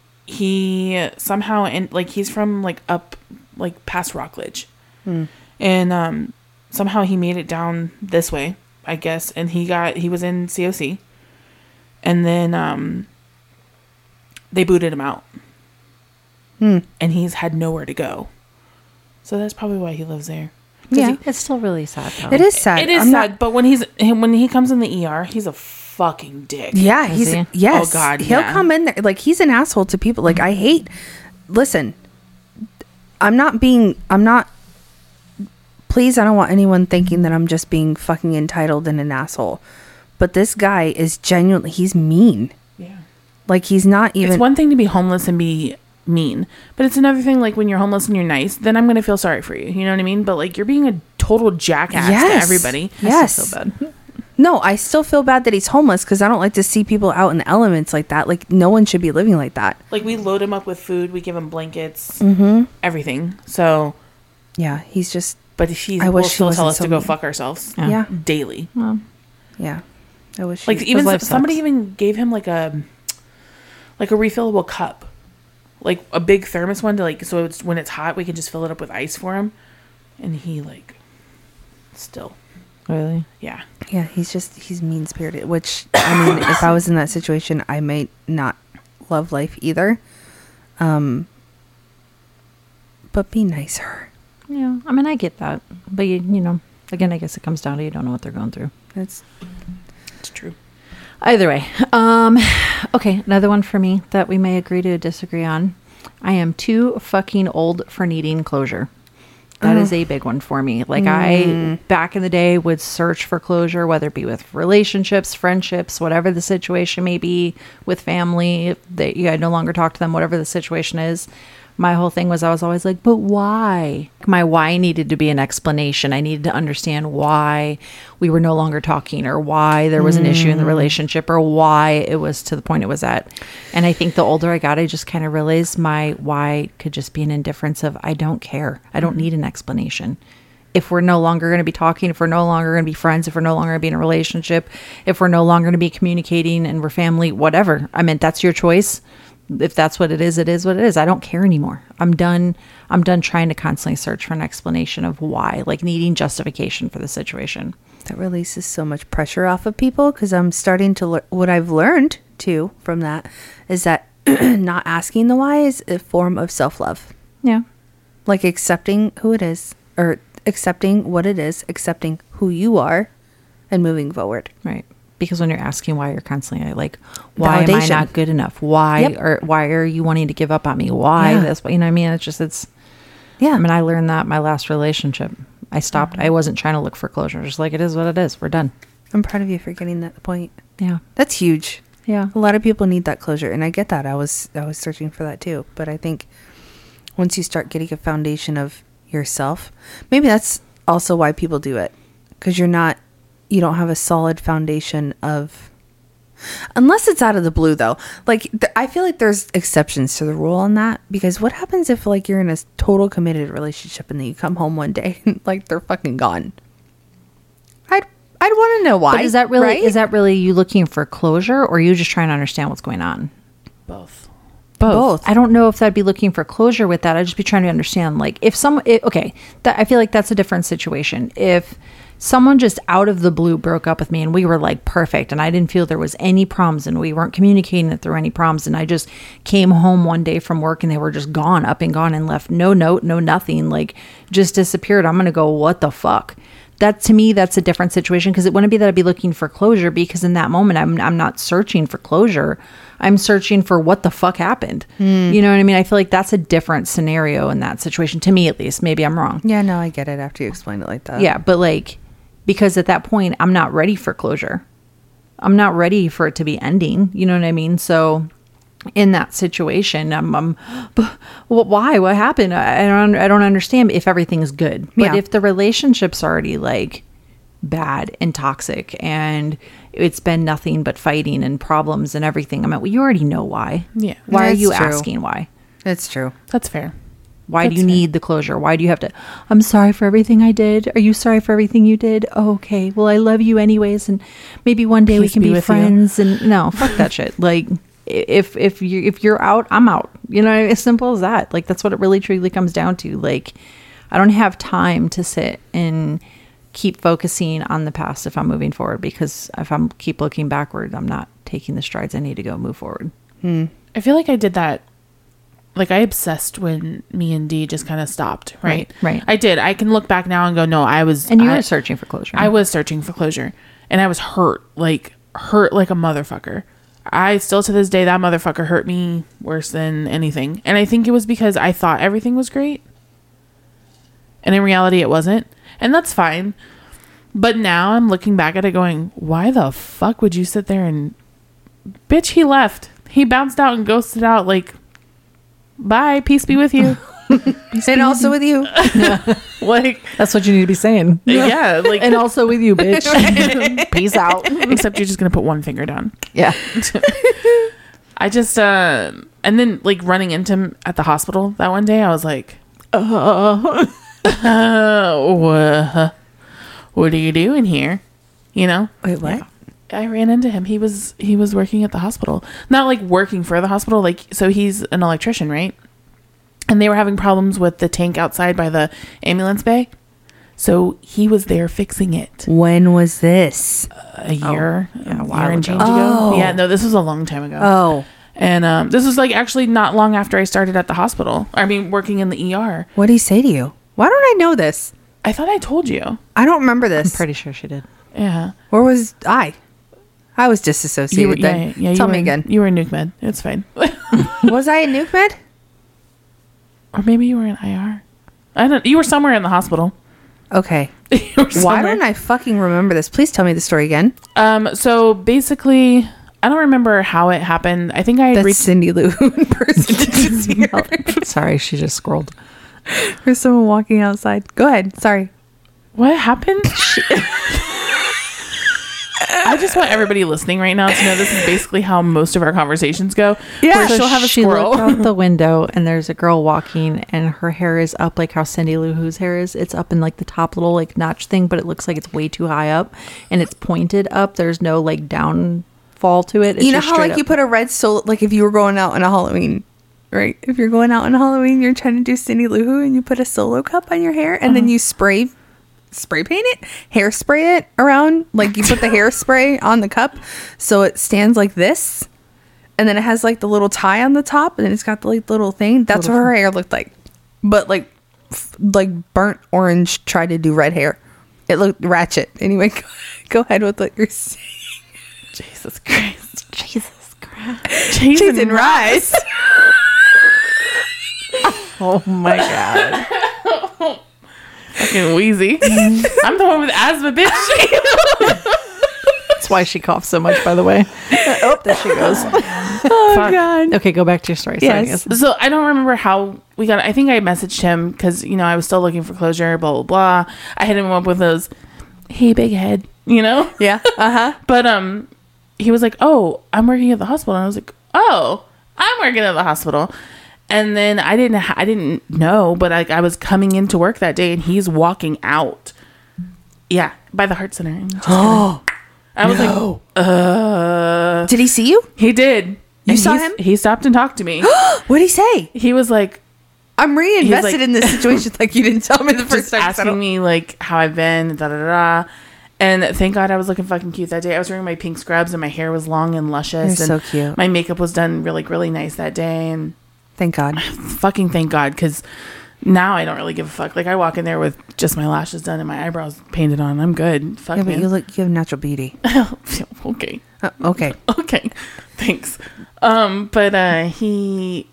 He somehow, and like he's from like up like past Rockledge. Mm. And um, somehow he made it down this way, I guess, and he got he was in C O C, and then um, they booted him out, hmm. and he's had nowhere to go, so that's probably why he lives there. Yeah, he, it's still really sad though. It is sad. It is I'm sad, not... but when he's when he comes in the E R, he's a fucking dick. Yeah, is he's he? yes. Oh God, he'll yeah. come in there like he's an asshole to people. Like I hate. Listen, I'm not being. I'm not. Please, I don't want anyone thinking that I'm just being fucking entitled and an asshole. But this guy is genuinely, he's mean. Yeah. Like, he's not even... It's one thing to be homeless and be mean. But it's another thing, like, when you're homeless and you're nice, then I'm going to feel sorry for you. You know what I mean? But, like, you're being a total jackass yes. to everybody. Yes. I still feel bad. No, I still feel bad that he's homeless because I don't like to see people out in the elements like that. Like, no one should be living like that. Like, we load him up with food. We give him blankets. Mm-hmm. Everything. So... Yeah, he's just... But he I will wish still he tell wasn't us so to go mean. fuck ourselves. Yeah. yeah. Daily. Well, yeah. I wish like he, even life somebody sucks. even gave him like a like a refillable cup, like a big thermos one to like so it's when it's hot we can just fill it up with ice for him, and he like still really? yeah yeah he's just he's mean spirited. Which I mean, if I was in that situation, I might not love life either. Um, but be nicer. Yeah, I mean, I get that, but you, you know, again, I guess it comes down to you don't know what they're going through. That's it's true. Either way, um, okay, another one for me that we may agree to disagree on. I am too fucking old for needing closure. That Oh. is a big one for me. Like I, back in the day, would search for closure, whether it be with relationships, friendships, whatever the situation may be, with family that you I no longer talk to them, whatever the situation is. My whole thing was I was always like, but why? My why needed to be an explanation. I needed to understand why we were no longer talking, or why there was an issue in the relationship, or why it was to the point it was at. And I think the older I got, I just kind of realized my why could just be an indifference of, I don't care. I don't need an explanation. If we're no longer going to be talking, if we're no longer going to be friends, if we're no longer going to be in a relationship, if we're no longer going to be communicating and we're family, whatever. I mean, that's your choice. If that's what it is, it is what it is. I don't care anymore. I'm done. I'm done trying to constantly search for an explanation of why, like needing justification for the situation. that releases so much pressure off of people, because I'm starting to learn what I've learned too from that is that not asking the why is a form of self-love. Yeah. Like accepting who it is, or accepting what it is, accepting who you are, and moving forward. Right. Because when you're asking why, you're constantly like, why am I Validation. not good enough? Why Yep. or why are you wanting to give up on me? Why Yeah. this? You know what I mean? It's just, it's, Yeah. I mean, I learned that my last relationship. I stopped. Mm-hmm. I wasn't trying to look for closure. Just like, it is what it is. We're done. I'm proud of you for getting that point. Yeah. That's huge. Yeah. A lot of people need that closure, and I get that. I was I was searching for that too. But I think once you start getting a foundation of yourself, maybe that's also why people do it, because you're not, you don't have a solid foundation of, unless it's out of the blue though. Like th- I feel like there's exceptions to the rule on that, because what happens if like you're in a total committed relationship and then you come home one day and like they're fucking gone? I'd I'd want to know why. But is that really, right? is that really you looking for closure, or are you just trying to understand what's going on? Both. Both. I don't know if that'd be looking for closure with that. I'd just be trying to understand, like, if someone, it, okay, that I feel like that's a different situation. If someone just out of the blue broke up with me and we were like perfect and I didn't feel there was any problems and we weren't communicating that there were any problems, and I just came home one day from work and they were just gone, up and gone, and left no note, no nothing, like just disappeared, I'm going to go, what the fuck? That, to me, that's a different situation, because it wouldn't be that I'd be looking for closure, because in that moment I'm I'm not searching for closure. I'm searching for what the fuck happened. You know what I mean? I feel like that's a different scenario in that situation, to me at least. Maybe I'm wrong. Yeah, no, I get it after you explain it like that. Yeah, but like, because at that point I'm not ready for closure. I'm not ready for it to be ending. You know what I mean? So in that situation, I'm, I'm but why? What happened? I I don't, I don't understand if everything's good. But Yeah. if the relationship's already like bad and toxic and it's been nothing but fighting and problems and everything, I mean, well, you already know why. Yeah. Why are That's you true. asking why? It's true. That's fair. Why do That's you fair. need the closure? Why do you have to, I'm sorry for everything I did. Are you sorry for everything you did? Oh, okay. Well, I love you anyways. And maybe one day we Peace can be be, with you. friends. And no, fuck that shit. Like, if, if you, if you're out, I'm out, you know, as simple as that. Like, that's what it really truly comes down to. Like, I don't have time to sit and keep focusing on the past if I'm moving forward, because if I'm keep looking backward, I'm not taking the strides I need to go move forward. I feel like I did that. Like, I obsessed when me and Dee just kind of stopped, right? Right, right. I did. I can look back now and go, no, I was. And you I, were searching for closure. I was searching for closure, and I was hurt, like hurt like a motherfucker. I still, to this day, that motherfucker hurt me worse than anything. And I think it was because I thought everything was great, and in reality it wasn't. And that's fine. But now I'm looking back at it going, why the fuck would you sit there and, bitch, he left. He bounced out and ghosted out, like, bye, peace be with you. And also with you. Like, That's what you need to be saying. yeah, like, And also with you, bitch. Peace out. except you're just gonna put one finger down. Yeah. I just uh and then like running into him at the hospital that one day, I was like, uh, uh wha- what are you doing here? You know? Wait, what? I ran into him. He was he was working at the hospital. Not like working for the hospital, like, so he's an electrician, right? And they were having problems with the tank outside by the ambulance bay. So he was there fixing it. When was this? A year, yeah, a a while year and ago. change ago. Oh. Yeah, no, this was a long time ago. Oh, And um, this was like actually not long after I started at the hospital. I mean, working in the E R. what did he say to you? Why don't I know this? I thought I told you. I don't remember I'm this. pretty sure she did. Yeah. Where was I? I was disassociated You were, yeah, then. yeah, you Tell were me in- again. You were in nuke med. It's fine. Was I in nuke med? Or maybe you were in I R. I don't. You were somewhere in the hospital. Okay. You were Why somewhere. don't I fucking remember this? Please tell me the story again. Um. So basically, I don't remember how it happened. I think I had That's reached. Cindy Lou in person. Oh, sorry, she just scrolled. There's someone walking outside. Go ahead. Sorry. What happened? I just want everybody listening right now to know this is basically how most of our conversations go. Yeah. Where So she'll have a she squirrel. looked out the window and there's a girl walking and her hair is up like how Cindy Lou Who's hair is. It's up in like the top little like notch thing, but it looks like it's way too high up and it's pointed up. There's no like downfall to it. It's You know just how straight like you up. put a red soul, like if you were going out on a Halloween, right? If you're going out on Halloween, you're trying to do Cindy Lou Who and you put a solo cup on your hair and Uh-huh. then you spray spray paint it, hairspray it around, like you put the hairspray on the cup so it stands like this, and then it has like the little tie on the top and then it's got the like little thing. That's what her hair looked like, but like f- like burnt orange tried to do red hair. It looked ratchet. Anyway, go, go ahead with what you're saying. Jesus Christ. Jesus Christ. Cheese, Cheese and rice. Oh my God. Fucking wheezy. I'm the one with asthma, bitch. That's why she coughs so much, by the way. Oh, there she goes. Oh Fuck. God. Okay, go back to your story. Sorry, Yes. guys. So I don't remember how we got. I think I messaged him because you know I was still looking for closure. Blah blah blah. I hit him up with those, hey big head, you know. Yeah. Uh huh. But um, he was like, oh, I'm working at the hospital. And I was like, oh, I'm working at the hospital. And then I didn't. Ha- I didn't know, but like I was coming into work that day, and he's walking out. Yeah, by the heart center. And just Oh. I was No. like, uh, Did he see you? he did. You And saw he's- him? He stopped and talked to me. What did he say? He was like, I'm reinvested like- in this situation. Like you didn't tell me the first just time. 'cause I asking don't- me like how I've been, da da da. da. And thank God I was looking fucking cute that day. I was wearing my pink scrubs and my hair was long and luscious. You're and so cute. My makeup was done really, really nice that day. And Thank God. fucking thank God, because now I don't really give a fuck. Like I walk in there with just my lashes done and my eyebrows painted on. I'm good. Fuck Yeah, but man. you look. You have natural beauty. Okay. Uh, okay. Okay. Thanks. Um, but uh he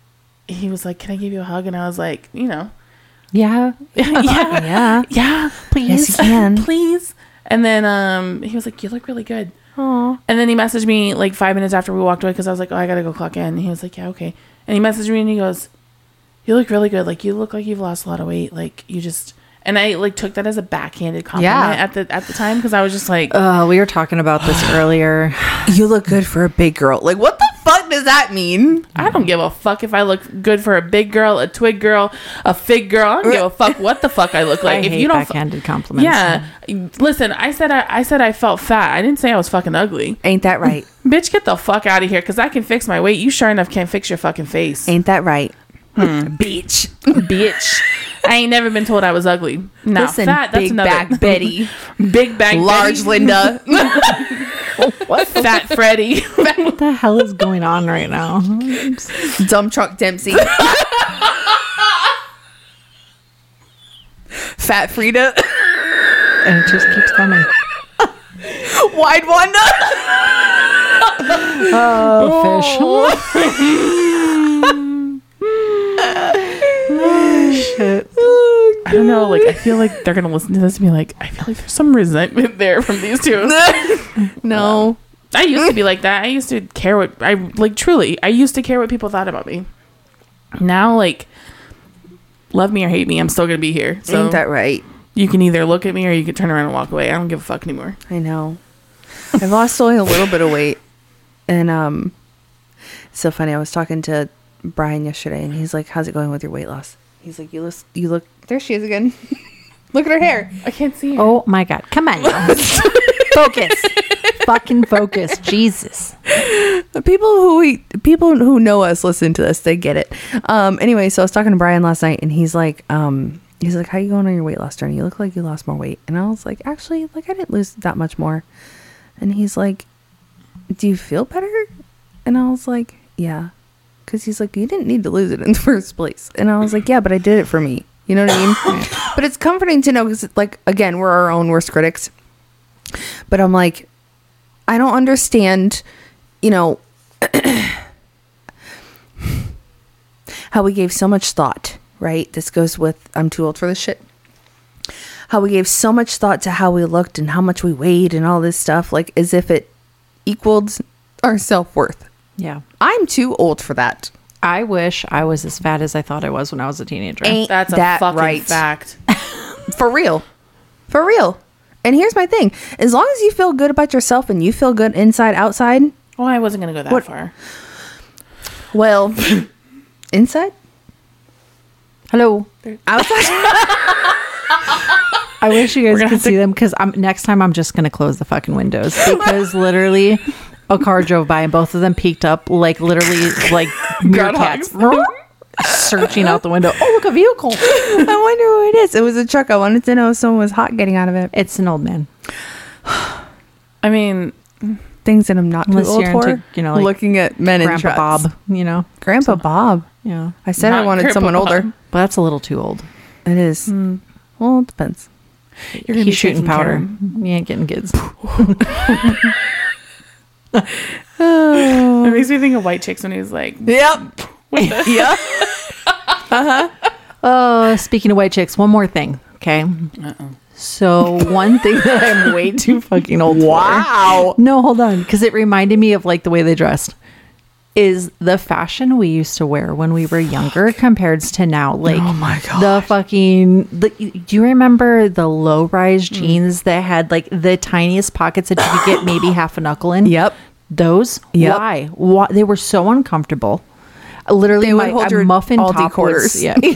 he was like, can I give you a hug? And I was like, you know, Yeah. yeah. Yeah. Yeah, please. Yes, you can. Please. And then um, he was like, you look really good. Aw. And then he messaged me like five minutes after we walked away because I was like, oh, I got to go clock in. And he was like, yeah, okay. And he messaged me and he goes, you look really good. Like, you look like you've lost a lot of weight. Like, you just... And I like took that as a backhanded compliment Yeah. at the at the time because I was just like, Uh, we were talking about this earlier. You look good for a big girl. Like what the fuck does that mean? I don't give a fuck if I look good for a big girl, a twig girl, a fig girl. I don't give a fuck what the fuck I look like. I if hate you don't, f- backhanded compliments. yeah. Listen, I said I, I said I felt fat. I didn't say I was fucking ugly. Ain't that right? Bitch, get the fuck out of here because I can fix my weight. You sure enough can't fix your fucking face. Ain't that right? Bitch. Bitch. I ain't never been told I was ugly. Now, Listen, fat, that's big another. back Betty, Big back large Betty. Linda. What? Fat Freddy. What the hell is going on right now? Dumb truck Dempsey. Fat Frida. And it just keeps coming. Wide Wanda. Oh, fish. Shit. I don't know. Like, I feel like they're going to listen to this and be like, I feel like there's some resentment there from these two. No. I used to be like that. I used to care what I like. Truly, I used to care what people thought about me. Now, like, love me or hate me, I'm still gonna be here. So Ain't that right? you can either look at me or you can turn around and walk away. I don't give a fuck anymore. I know. I've lost only a little bit of weight, and um, it's so funny. I was talking to Brian yesterday, and he's like, "How's it going with your weight loss?" He's like, "You look, you look." There she is again. Look at her hair. I can't see her. Oh my God. Come on now. Focus. Fucking focus. Jesus. The people who we people who know us listen to this, they get it. Um, anyway, so I was talking to Brian last night, and he's like, um, he's like, "How you going on your weight loss journey? You look like you lost more weight." And I was like, "Actually, like I didn't lose that much more." And he's like, "Do you feel better?" And I was like, "Yeah," because he's like, "You didn't need to lose it in the first place." And I was like, "Yeah, but I did it for me." You know what I mean? But it's comforting to know because, like, again, we're our own worst critics. But I'm like, I don't understand, you know, how we gave so much thought, right? This goes with, I'm too old for this shit. How we gave so much thought to how we looked and how much we weighed and all this stuff, like as if it equaled our self-worth. Yeah. I'm too old for that. I wish I was as fat as I thought I was when I was a teenager. Ain't That's a that fucking right? fact. For real. For real. And here's my thing. As long as you feel good about yourself and you feel good inside, outside, Well, I wasn't gonna go that What- far. well, inside, Hello. outside. I wish you guys gonna could have to- see them because I'm next time I'm just gonna close the fucking windows because literally a car drove by and both of them peeked up like literally like meerkats searching out the window. Oh, look, a vehicle. I wonder who it is. It was a truck. I wanted to know if someone was hot getting out of it. It's an old man. I mean, Things that I'm not too Unless old you're for. into, you know, like looking at men in Grandpa trucks. Bob, you know. Grandpa Bob. Yeah. I said I Not wanted Grandpa someone Bob. older. But that's a little too old. It is. Mm. Well, it depends. You're gonna He's be shooting taking care powder. of- You ain't getting kids. It makes me think of White Chicks when he was like, Yep. Yep. Oh, speaking of white chicks, one more thing. Okay. uh-oh. So one thing that I'm way too fucking old Wow. for. No, hold on. Because it reminded me of like the way they dressed. Is the fashion we used to wear when we were younger compared to now. Like, Oh my God. the fucking, the, do you remember the low rise jeans that had like the tiniest pockets that you could get maybe half a knuckle in? Yep. Those? Yep. Why? Why? They were so uncomfortable. Literally, They would my hold a your muffin Aldi top quarters. was- yeah.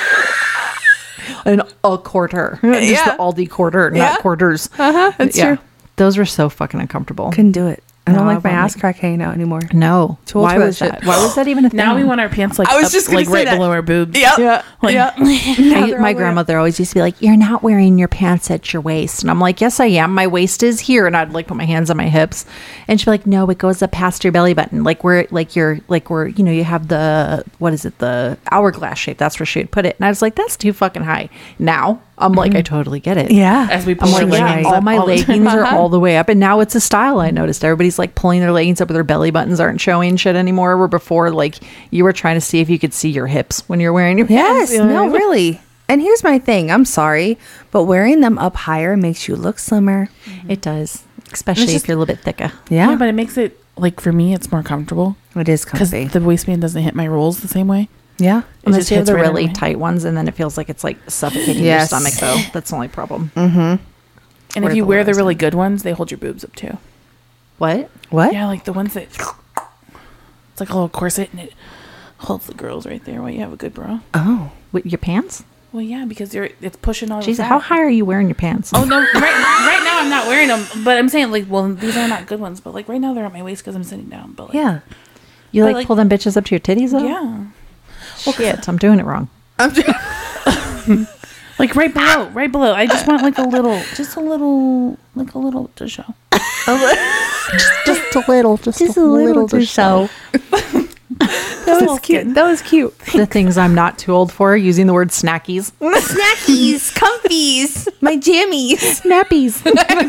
An, a quarter. Just Yeah. the Aldi quarter, Yeah. not quarters. Uh-huh, that's true. Those were so fucking uncomfortable. Couldn't do it. I don't No, like my I ass won't crack hanging out anymore. No. Too old Why for that was shit. that? Why was that even a thing? Now we want our pants like I was up, just gonna like say right that. below our boobs. Yep. Yeah. Like, Yep. I- Now they're my all grandmother always used to be like, "You're not wearing your pants at your waist," and I'm like, "Yes, I am. My waist is here," and I'd like put my hands on my hips, and she'd be like, "No, it goes up past your belly button, like where, like you're, like where, you know, you have the what is it, the hourglass shape? That's where she would put it." And I was like, "That's too fucking high." Now I'm like, I totally get it. Yeah. As we pull I'm our like, yeah, leggings all up my all the time. leggings are all the way up, and now it's a style. I noticed everybody's like pulling their leggings up, with their belly buttons aren't showing shit anymore. Where before, like you were trying to see if you could see your hips when you're wearing your Yes. pants. you know what I No, mean? really. And here's my thing. I'm sorry, but wearing them up higher makes you look slimmer. It does, especially just- if you're a little bit thicker. Yeah. Yeah, but it makes it like for me, it's more comfortable it is because comfy. the waistband doesn't hit my rolls the same way. yeah. Unless just you have hits the right really under my- tight ones, and then it feels like it's like suffocating Yes. your stomach. Though that's the only problem. And Where if you the wear the lows really are. good ones, they hold your boobs up too. What? What? Yeah, like the ones that it's like a little corset and it holds the girls right there while you have a good bra. Oh. With your pants? Well, yeah, because you're it's pushing all. Jeez, the how fat. high are you wearing your pants? Oh no! Right, right now I'm not wearing them, but I'm saying like, well, these are not good ones. But like right now they're at my waist because I'm sitting down. But like, Yeah. you but, like, like- pull them bitches up to your titties? Though? yeah, Shit, I'm doing it wrong. I'm just, like right below, right below. I just want like a little, just a little, like a little to show. Just a little, just, just a little to show. That was cute. That was cute. The things I'm not too old for, using the word snackies. Snackies, comfies, my jammies. Nappies.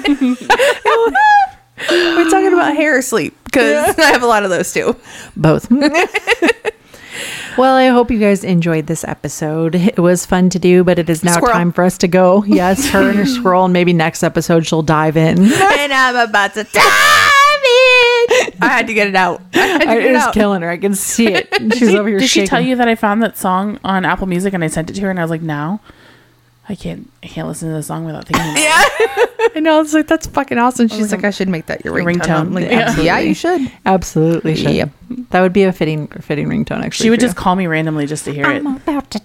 We're talking about hair or sleep because I have a lot of those too. Both. Well, I hope you guys enjoyed this episode. It was fun to do, but it is now Squirrel. time for us to go. Yes, her and her squirrel, and maybe next episode she'll dive in. And I'm about to dive in. I had to get it out. I had to I, get it it was out. killing her. I can see it. She's over here Did shaking. she tell you that I found that song on Apple Music and I sent it to her and I was like, now I can't, I can't listen to the song without thinking. About it. Yeah. I know. I was like, that's fucking awesome. She's like, I should make that your Your ringtone. ringtone. I'm like, Yeah. absolutely. Yeah, you should. Absolutely should. Yep. That would be a fitting fitting ringtone, actually. She would for just call me randomly just to hear it. about to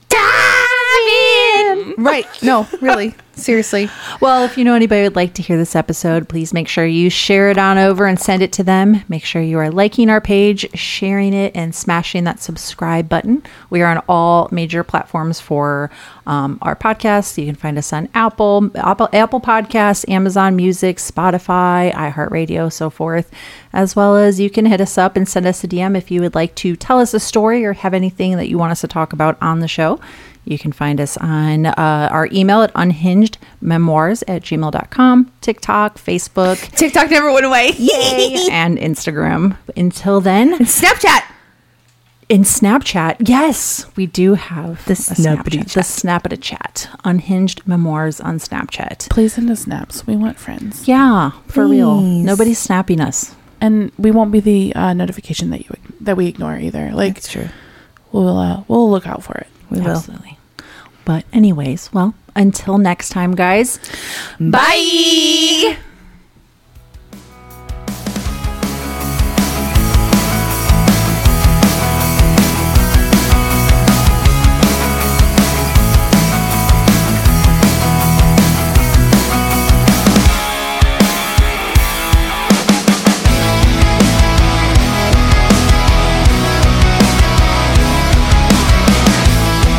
Right. No, really. Seriously. Well, if you know anybody who would like to hear this episode, please make sure you share it on over and send it to them. Make sure you are liking our page, sharing it, and smashing that subscribe button. We are on all major platforms for um, our podcast. You can find us on Apple, Apple, Apple Podcasts, Amazon Music, Spotify, iHeartRadio, so forth. As well as you can hit us up and send us a D M if you would like to tell us a story or have anything that you want us to talk about on the show. You can find us on uh, our email at unhinged memoirs at gmail dot com, TikTok, Facebook, TikTok never went away. yay, and Instagram. Until then, Snapchat. in Snapchat, yes, we do have The a Snappity Snapchat, the Snappity Chat, Unhinged Memoirs on Snapchat. Please send us snaps. We want friends. Yeah, for real. Please. Nobody's snapping us. And we won't be the uh, notification that you that we ignore either. Like That's true. we'll uh, we'll look out for it. We will. Absolutely. But anyways, well, until next time, guys. Bye.